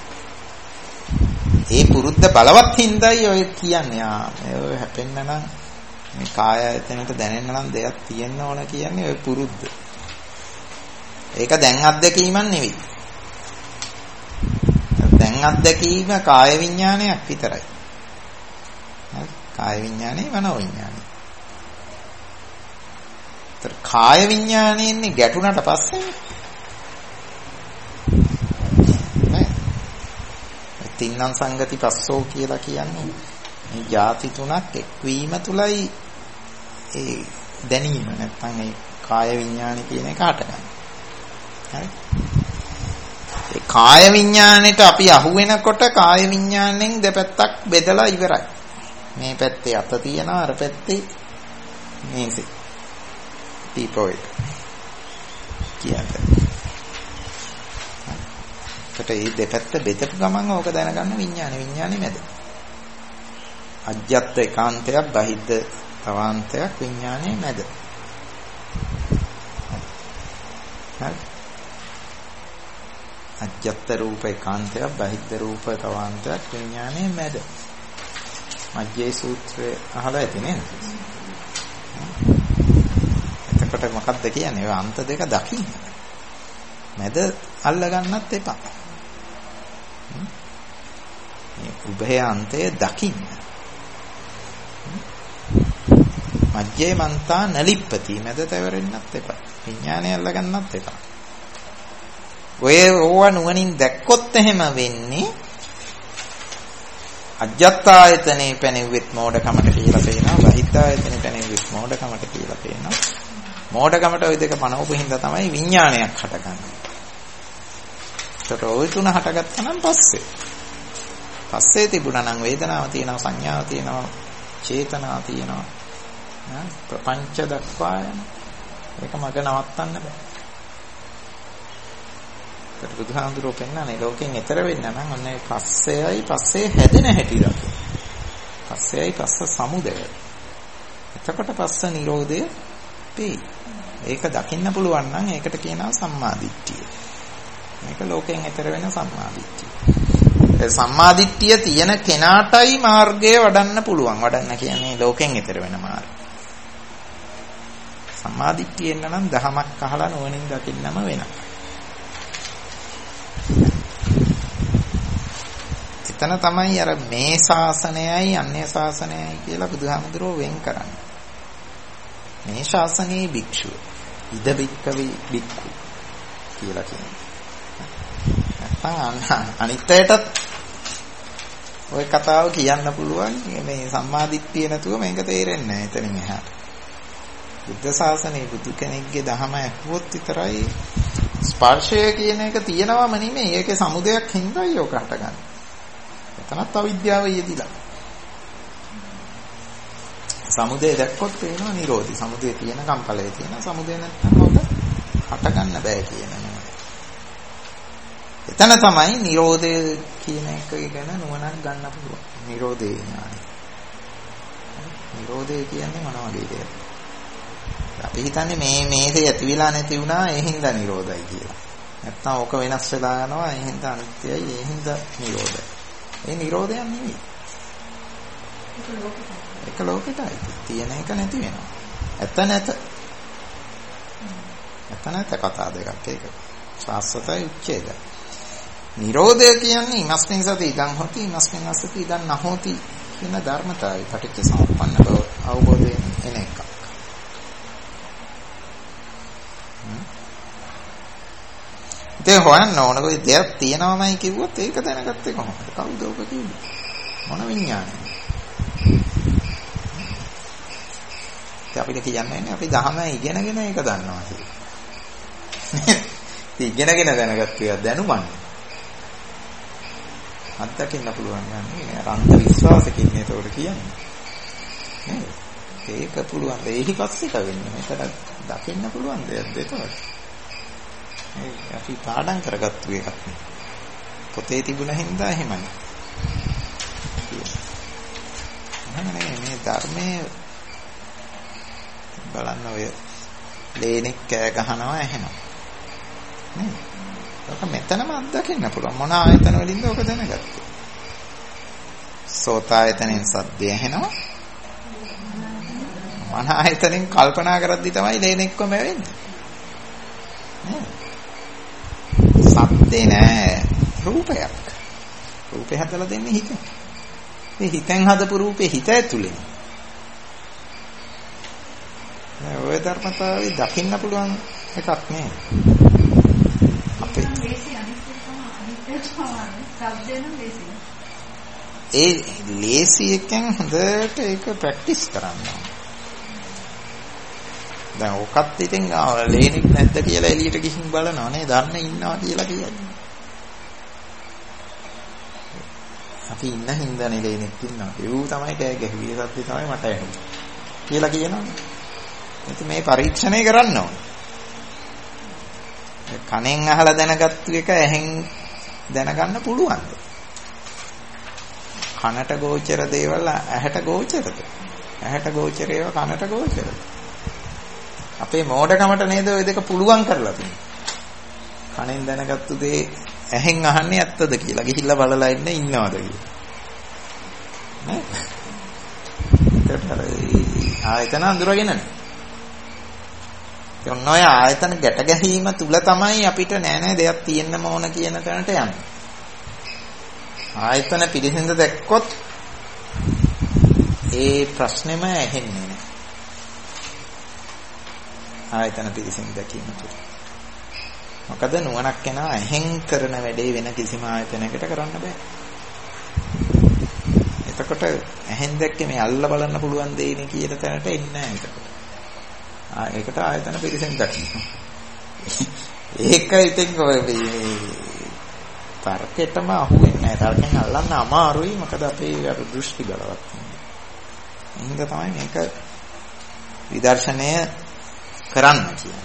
ඒ පුරුද්ද බලවත් හින්දායි ඔය කියන්නේ. ආ ඔය හැපෙන්න නම් මේ කාය ආයතනට දැනෙන්න නම් දෙයක් තියෙන්න ඕන කියන්නේ ඔය පුරුද්ද. ඒක දැන් අත්දැකීමක් නෙවෙයි. දැන් අත්දැකීම කාය විඥානයක් විතරයි. හරි. කාය විඥානේ මනෝ විඥානේ. ඒතර කාය විඥානේන්නේ ගැටුණට පස්සේ තින්නම් සංගති පස්සෝ කියලා කියන්නේ මේ ಜಾති තුනක් එක්වීම තුලයි ඒ දැනීම නැත්නම් ඒ කාය විඥාන කියන එක හටගන්නේ. හරි. ඒ කාය විඥානෙට අපි අහු වෙනකොට කාය විඥාණයෙන් දෙපැත්තක් බෙදලා ඉවරයි. මේ පැත්තේ අත තියනවා අර පැත්තේ මේසෙ. ටීපෝ එක. කියන්නේ. ඒකට මේ දෙපැත්ත බෙදපු ගමන් ඕක දැනගන්න විඥාන විඥානේ මැද. අජ්ජත් ඒකාන්තයක් බහිද්ද තවාන්තයක් විඥානේ මැද. හරි. අජ්ජත් රූප ඒකාන්තයක් බහිද්ද රූප තවාන්තයක් විඥානේ මැද. මජ්ජේ සූත්‍රය අහලා ඇති නේද? එතකොට මොකක්ද කියන්නේ? ඒ අන්ත දෙක දකින්න. මැද අල්ල ගන්නත් එපා. මේ උභය අන්තය දකින්න. මජ්ජේ මන්තා නලිප්පති මැද තවරෙන්නත් එපා. විඥානය අල්ල ගන්නත් එපා. ඔය ඕවා නුවණින් දැක්කොත් එහෙම වෙන්නේ අජ්ජත්තායතනේ පැනෙවෙත් මෝඩකමට කියලා පේනවා. බහිද්ධායතනේ පැනෙවෙත් මෝඩකමට කියලා පේනවා. මෝඩකමට ওই දෙක පනවපු හින්දා තමයි විඥානයක් හටගන්නේ. ඒකට ওই තුන හටගත්තා නම් පස්සේ. පස්සේ තිබුණා නම් වේදනාව තියෙනවා, සංඥාව තියෙනවා, චේතනාව තියෙනවා. නා ප්‍රපංච දක්වා යන. ඒක මග නවත්තන්න බෑ. ඒකට බුදුහාමුදුරුවෝ පෙන්නන්නේ ලෝකෙන් එතර වෙන්න නම් ඔන්න ඒ පස්සේයි පස්සේ හැදෙන හැටි දකින්න. පස්සේයි පස්ස සමුදය. එතකොට පස්ස නිරෝධය පෙයි. ඒක දකින්න පුළුවන් නම් ඒකට කියනවා සම්මාදිට්ඨිය. මේක ලෝකෙන් එතර වෙන සම්මාදිට්ඨිය. ඒ සම්මාදිට්ඨිය තියෙන කෙනාටයි මාර්ගය වඩන්න පුළුවන්. වඩන්න කියන්නේ ලෝකෙන් එතර වෙන මාර්ගය. සම්මාදිට්ඨියෙන් නම් දහමක් අහලා නුවණින් දකින්නම වෙනවා. එතන තමයි අර මේ ශාසනයයි අන්‍ය ශාසනයයි කියලා බුදුහාමුදුරුවෝ වෙන් කරන්නේ. මේ ශාසනයේ භික්ෂුව ඉද බික්කවි බික්කු කියලා කියනවා. නැත්නම් අනිත්‍යයටත් ওই කතාව කියන්න පුළුවන්. මේ සම්මාදිට්ඨිය නැතුව මේක තේරෙන්නේ නැහැ එතනින් එහාට. බුද්ධ ශාසනයේ බුදු කෙනෙක්ගේ දහම ඇහුවොත් විතරයි ස්පර්ශය කියන එක තියෙනවම නෙමෙයි. ඒකේ සමුදයක් හින්දායි ඔක හටගන්නේ. එතනත් අවිද්‍යාව යෙදිලා. සමුදය දැක්කොත් පේනවා නිරෝධි. සමුදය තියෙන කම්පලයේ තියෙන සමුදය නැත්නම් ඔක හටගන්න බෑ කියන එක. එතන තමයි නිරෝධය කියන එක ගැන නුවණක් ගන්න පුළුවන්. නිරෝධේ ඥානයි. නිරෝධය කියන්නේ මොන වගේ දෙයක්ද? අපි හිතන්නේ මේ මේසේ ඇති වෙලා නැති වුණා ඒ හින්දා නිරෝධයි කියලා. නැත්නම් ඕක වෙනස් වෙලා යනවා ඒ හින්දා අනිත්‍යයි ඒ හින්දා නිරෝධයි. ඒ නිරෝධයක් නෙවෙයි. ඒක ලෝකෙටයි. තියෙන එක නැති වෙනවා. ඇත නැත. ඇත නැත කතා දෙකක් ඒක. ශාස්ත්‍රය උච්ඡේදයි. නිරෝධය කියන්නේ ඉමස්මින් සති ඉදං හොති ඉමස්මින් අසති ඉදං නහෝති කියන ධර්මතාවය පටිච්ච සමුප්පන්න බව අවබෝධයෙන් එන එකක්. ඒ හොයන්න ඕන කොයි දෙයක් තියෙනවමයි කිව්වොත් ඒක දැනගත්තේ කොහොමද? කවුද ඔබ කිව්වේ? මොන විඥානයද? ඒ අපිට කියන්නේ අපි දහම ඉගෙනගෙන ඒක දන්නවා කියලා. ඉගෙනගෙන දැනගත්තු එක දැනුමන්නේ. අත්දකින්න පුළුවන් යන්නේ අන්ත විශ්වාසකින් ඒතකොට කියන්නේ. නේද? ඒක පුළුවන්. ඒහි පස්සේ කවෙන්නේ. මෙතන දකින්න පුළුවන් දෙයක් දෙතකොට. අපි පාඩම් කරගත්තු එකක් නේ. පොතේ තිබුණ හින්දා එහෙමයි. එහෙමනේ මේ ධර්මයේ බලන්න ඔය ලේනෙක් කෑ ගහනවා එහෙනම්. නේ? ඒක මෙතනම අත්දකින්න පුළුවන්. මොන ආයතන වලින්ද ඔක දැනගත්තේ? සෝත ආයතනෙන් සද්දය ඇහෙනවා. මන ආයතනෙන් කල්පනා කරද්දි තමයි ලේනෙක්වම වෙන්නේ. සත්‍යේ නෑ රූපයක්. රූපේ හදලා දෙන්නේ හිත. මේ හිතෙන් හදපු රූපේ හිත ඇතුලේ. නෑ ඔය ධර්මතාවය දකින්න පුළුවන් එකක් නේ. අපේ ඒ ලේසි එකෙන් හොඳට ඒක ප්‍රැක්ටිස් කරන්න ඕන. දැන් ඔකත් ඉතින් ලේනෙක් නැද්ද කියලා එළියට ගිහින් බලනවා නේ දන්න ඉන්නවා කියලා කියන්නේ. අපි ඉන්න හින්දානේ ලේනෙක් ඉන්නවා. ඒව තමයි කෑ ගැහුවේ සත්‍ය තමයි මට ඇහුනේ. කියලා කියනවා. ඉතින් මේ පරීක්ෂණය කරන්න ඕනේ. කනෙන් අහලා දැනගත්තු එක ඇහෙන් දැනගන්න පුළුවන්ද? කනට ගෝචර දේවල් ඇහැට ගෝචරද? ඇහැට ගෝචර ඒවා කනට ගෝචරද? අපේ මෝඩකමට නේද ওই දෙක පුළුවන් කරලා තියෙන්නේ. කනෙන් දැනගත්තු දේ ඇහෙන් අහන්නේ ඇත්තද කියලා ගිහිල්ලා බලලා ඉන්න ඉන්නවද කියලා. නේ? ඒකට ආයතන අඳුරගෙනනේ. ඒ ඔන්න ඔය ආයතන ගැට ගැහිම තුල තමයි අපිට නෑ නෑ දෙයක් තියෙන්න ඕන කියන තැනට යන්නේ. ආයතන පිළිසිඳ දැක්කොත් ඒ ප්‍රශ්නේම ඇහෙන්නේ නෑ. ආයතන පිළිසින් දැකීම තුළ. මොකද නුවණක් එනවා ඇහෙන් කරන වැඩේ වෙන කිසිම ආයතනයකට කරන්න බෑ. එතකොට ඇහෙන් දැක්කේ මේ අල්ල බලන්න පුළුවන් දෙයිනේ කියන තැනට එන්නේ නැහැ එතකොට. ආ ඒකට ආයතන පිරිසෙන් දකින්න. ඒක ඉතින් ඔය තර්කෙටම අහුවෙන්නේ නැහැ. තර්කෙන් අල්ලන්න අමාරුයි. මොකද අපේ අර දෘෂ්ටි බලවත්. එහෙනම් තමයි මේක විදර්ශනය කරන්න කියන්නේ.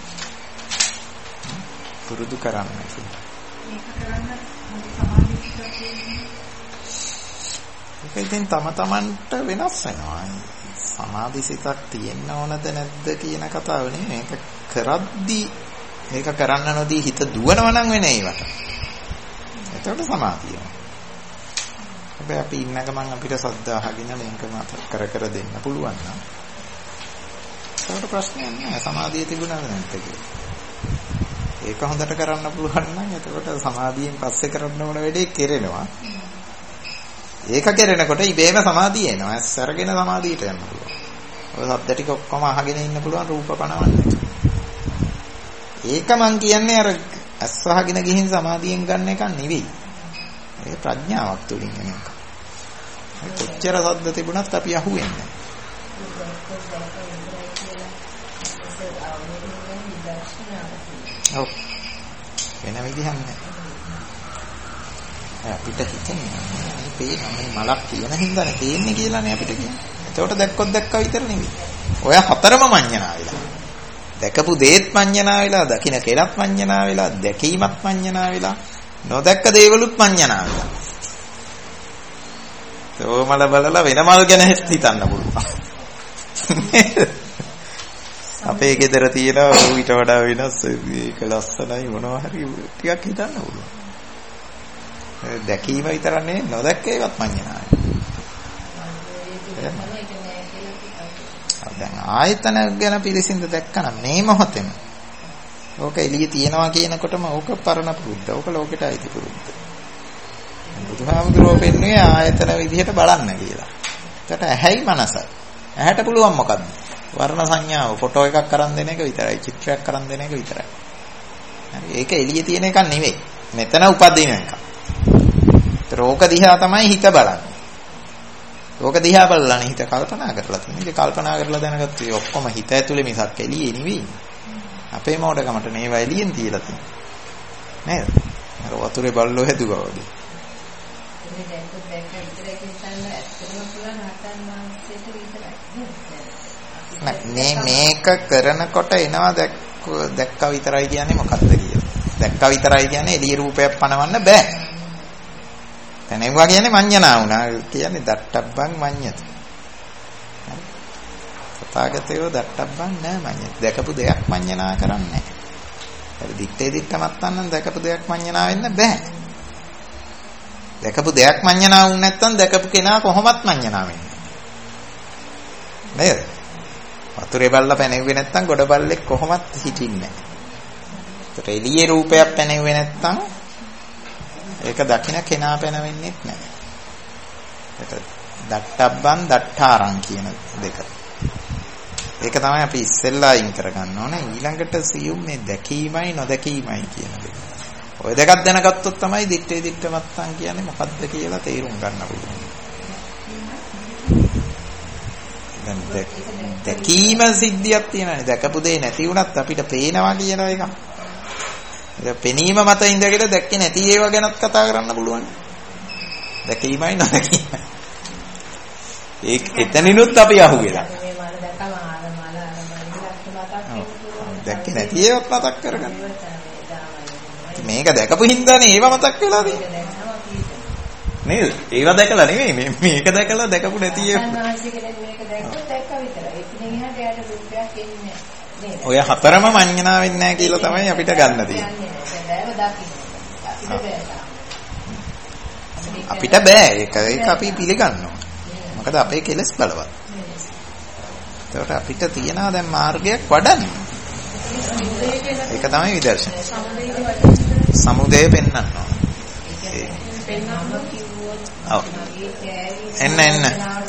පුරුදු කරන්න කියන්නේ. මේක කරන්න සමාධි පිටක් තියෙන්නේ. ඒක ඉතින් තම තමන්ට වෙනස් වෙනවා. සමාධි සිතක් තියෙන්න ඕනද නැද්ද කියන කතාව නෙමෙයි. මේක කරද්දී මේක කරන්න නොදී හිත දුවනවා නම් වෙන්නේ ඒවට. එතකොට සමාධිය. හැබැයි අපි ඉන්න ගමන් අපිට සද්ද අහගෙන මේක මත කර කර දෙන්න පුළුවන් නම් ඒකට ප්‍රශ්නයක් නෑ. සමාධිය තිබුණාද නැද්ද කියලා. ඒක හොඳට කරන්න පුළුවන් නම් එතකොට සමාධියෙන් පස්සේ කරන්න ඕන වැඩේ කෙරෙනවා. ඒක කෙරෙනකොට ඉබේම සමාධිය එනවා. ඇස් අරගෙන සමාධියට යන්න පුළුවන්. ඔය සද්ද ටික ඔක්කොම අහගෙන ඉන්න පුළුවන් රූප පණවන්න. ඒක මං කියන්නේ අර ඇස් වහගෙන ගිහින් සමාධියෙන් ගන්න එක නෙවෙයි. ඒක ප්‍රඥාවක් තුලින් එන එක. කොච්චර සද්ද තිබුණත් අපි අහුවෙන්නේ නැහැ. ඔව්. වෙන විදිහක් නැහැ. අපිට හිතෙන්නේ මේ පේන මේ මලක් තියෙන හින්දානේ පේන්නේ කියලානේ අපිට කියන්නේ. එතකොට දැක්කොත් දැක්කා විතර නෙවෙයි. ඔය හතරම මඤ්ඤණා වෙලා. දැකපු දේත් මඤ්ඤණා වෙලා, දකින්න කෙලත් මඤ්ඤණා වෙලා, දැකීමත් මඤ්ඤණා වෙලා, නොදැක්ක දේවලුත් මඤ්ඤණා වෙලා. ඒ මල බලලා වෙන මල් ගැන හිතන්න පුළුවන්. අපේ ගෙදර තියෙන ඊට වඩා වෙනස් ඒක ලස්සනයි මොනවා හරි ටිකක් හිතන්න පුළුවන්. දැකීම විතර නෙවෙයි නොදැක්ක ඒවත් මඤ්ඤණායි. දැන් ආයතන ගැන පිළිසින්ද දැක්කනම් මේ මොහොතේම ඕක එළිය තියනවා කියනකොටම ඕක පරණ පුරුද්ද. ඕක ලෝකෙට අයිති පුරුද්ද. බුදුහාමුදුරුවෝ පෙන්වන්නේ ආයතන විදිහට බලන්න කියලා. ඒකට ඇහැයි මනසයි. ඇහැට පුළුවන් මොකද්ද? වර්ණ සංඥාව ෆොටෝ එකක් කරන් දෙන එක විතරයි. චිත්‍රයක් කරන් දෙන එක විතරයි. හරි ඒක එළිය තියෙන එකක් නෙවෙයි. මෙතන උපදින එකක්. රෝග දිහා තමයි හිත බලන්නේ. රෝග දිහා බලලානේ හිත කල්පනා කරලා තියෙන්නේ. ඉතින් කල්පනා කරලා දැනගත්තේ ඔක්කොම හිත ඇතුලේ මිසක් එළියේ නෙවෙයි. අපේ මොඩකමට මේවා එළියෙන් තියලා තියෙනවා. නේද? අර වතුරේ බල්ලෝ හැදුවා වගේ. මේ මේක කරනකොට එනවා දැක්ක විතරයි කියන්නේ මොකක්ද කියලා. දැක්ක විතරයි කියන්නේ එළිය රූපයක් පනවන්න බෑ. එනවා කියන්නේ මඤ්ඤණා වුණා කියන්නේ දට්ටබ්බන් මඤ්ඤති. තථාගතයෝ දට්ටබ්බන් නෑ මඤ්ඤති. දැකපු දෙයක් මඤ්ඤණා කරන්නේ නෑ. හරි දිත්තේ දිත්තමත් නම් දැකපු දෙයක් මඤ්ඤණා වෙන්න බෑ. දැකපු දෙයක් මඤ්ඤණා වුනේ නැත්නම් දැකපු කෙනා කොහොමත් මඤ්ඤණා වෙන්නේ. නේද? වතුරේ බල්ලා පැනෙන්නේ නැත්නම් ගොඩ බල්ලෙක් කොහොමත් හිටින්නේ නෑ. ඒකට එළියේ රූපයක් පැනෙන්නේ නැත්නම් ඒක දකින්න කෙනා පැනවෙන්නේ නැහැ. ඒක දට්ටබ්බන් දට්ඨාරං කියන දෙක. ඒක තමයි අපි ඉස්සෙල්ලා අයින් කරගන්න ඕනේ. ඊළඟට සියුම් මේ දැකීමයි නොදැකීමයි කියන දෙක. ඔය දෙකක් දැනගත්තොත් තමයි දිත්තේ දිත්තමත්තන් කියන්නේ මොකද්ද කියලා තේරුම් ගන්න පුළුවන්. දැන් දැකීම සිද්ධියක් තියෙනවානේ. දැකපු දේ නැති වුණත් අපිට පේනවා කියන එක. ඒක පෙනීම මත ඉඳගෙන දැක්කේ නැති ඒවා ගැනත් කතා කරන්න පුළුවන්. දැකීමයි නොදැකීමයි. ඒක එතනිනුත් අපි අහුවෙලා. දැක්කේ නැති ඒවත් මතක් කරගන්න. මේක දැකපු හින්දානේ ඒව මතක් වෙලා තියෙන්නේ. නේද? ඒව දැකලා නෙමෙයි මේ මේක දැකලා දැකපු නැති ඒවා. ඔය හතරම මඤ්ඤණා වෙන්නේ නැහැ කියලා තමයි අපිට ගන්න තියෙන්නේ. අපිට බෑ ඒක ඒක අපි පිළිගන්නවා. මොකද අපේ කෙලස් බලවත්. ඒකට අපිට තියනවා දැන් මාර්ගයක් වඩන්න. ඒක තමයි විදර්ශන. සමුදය පෙන්වන්න ඕන. ඔව්. එන්න එන්න.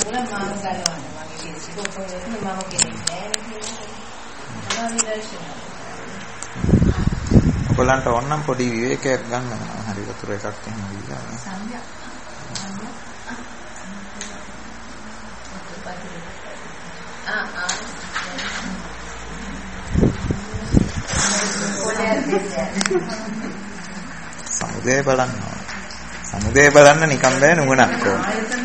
ඔයගලන්ට ඕනනම් පොඩි විවේකයක් ගන්න වෙනවා. හරි වතුර එකක් එහෙම දීලා. ආ ආ සමුදය බලන්න ඕන. සමුදය බලන්න නිකම් බෑ නුවණක් ඕන. ආයතන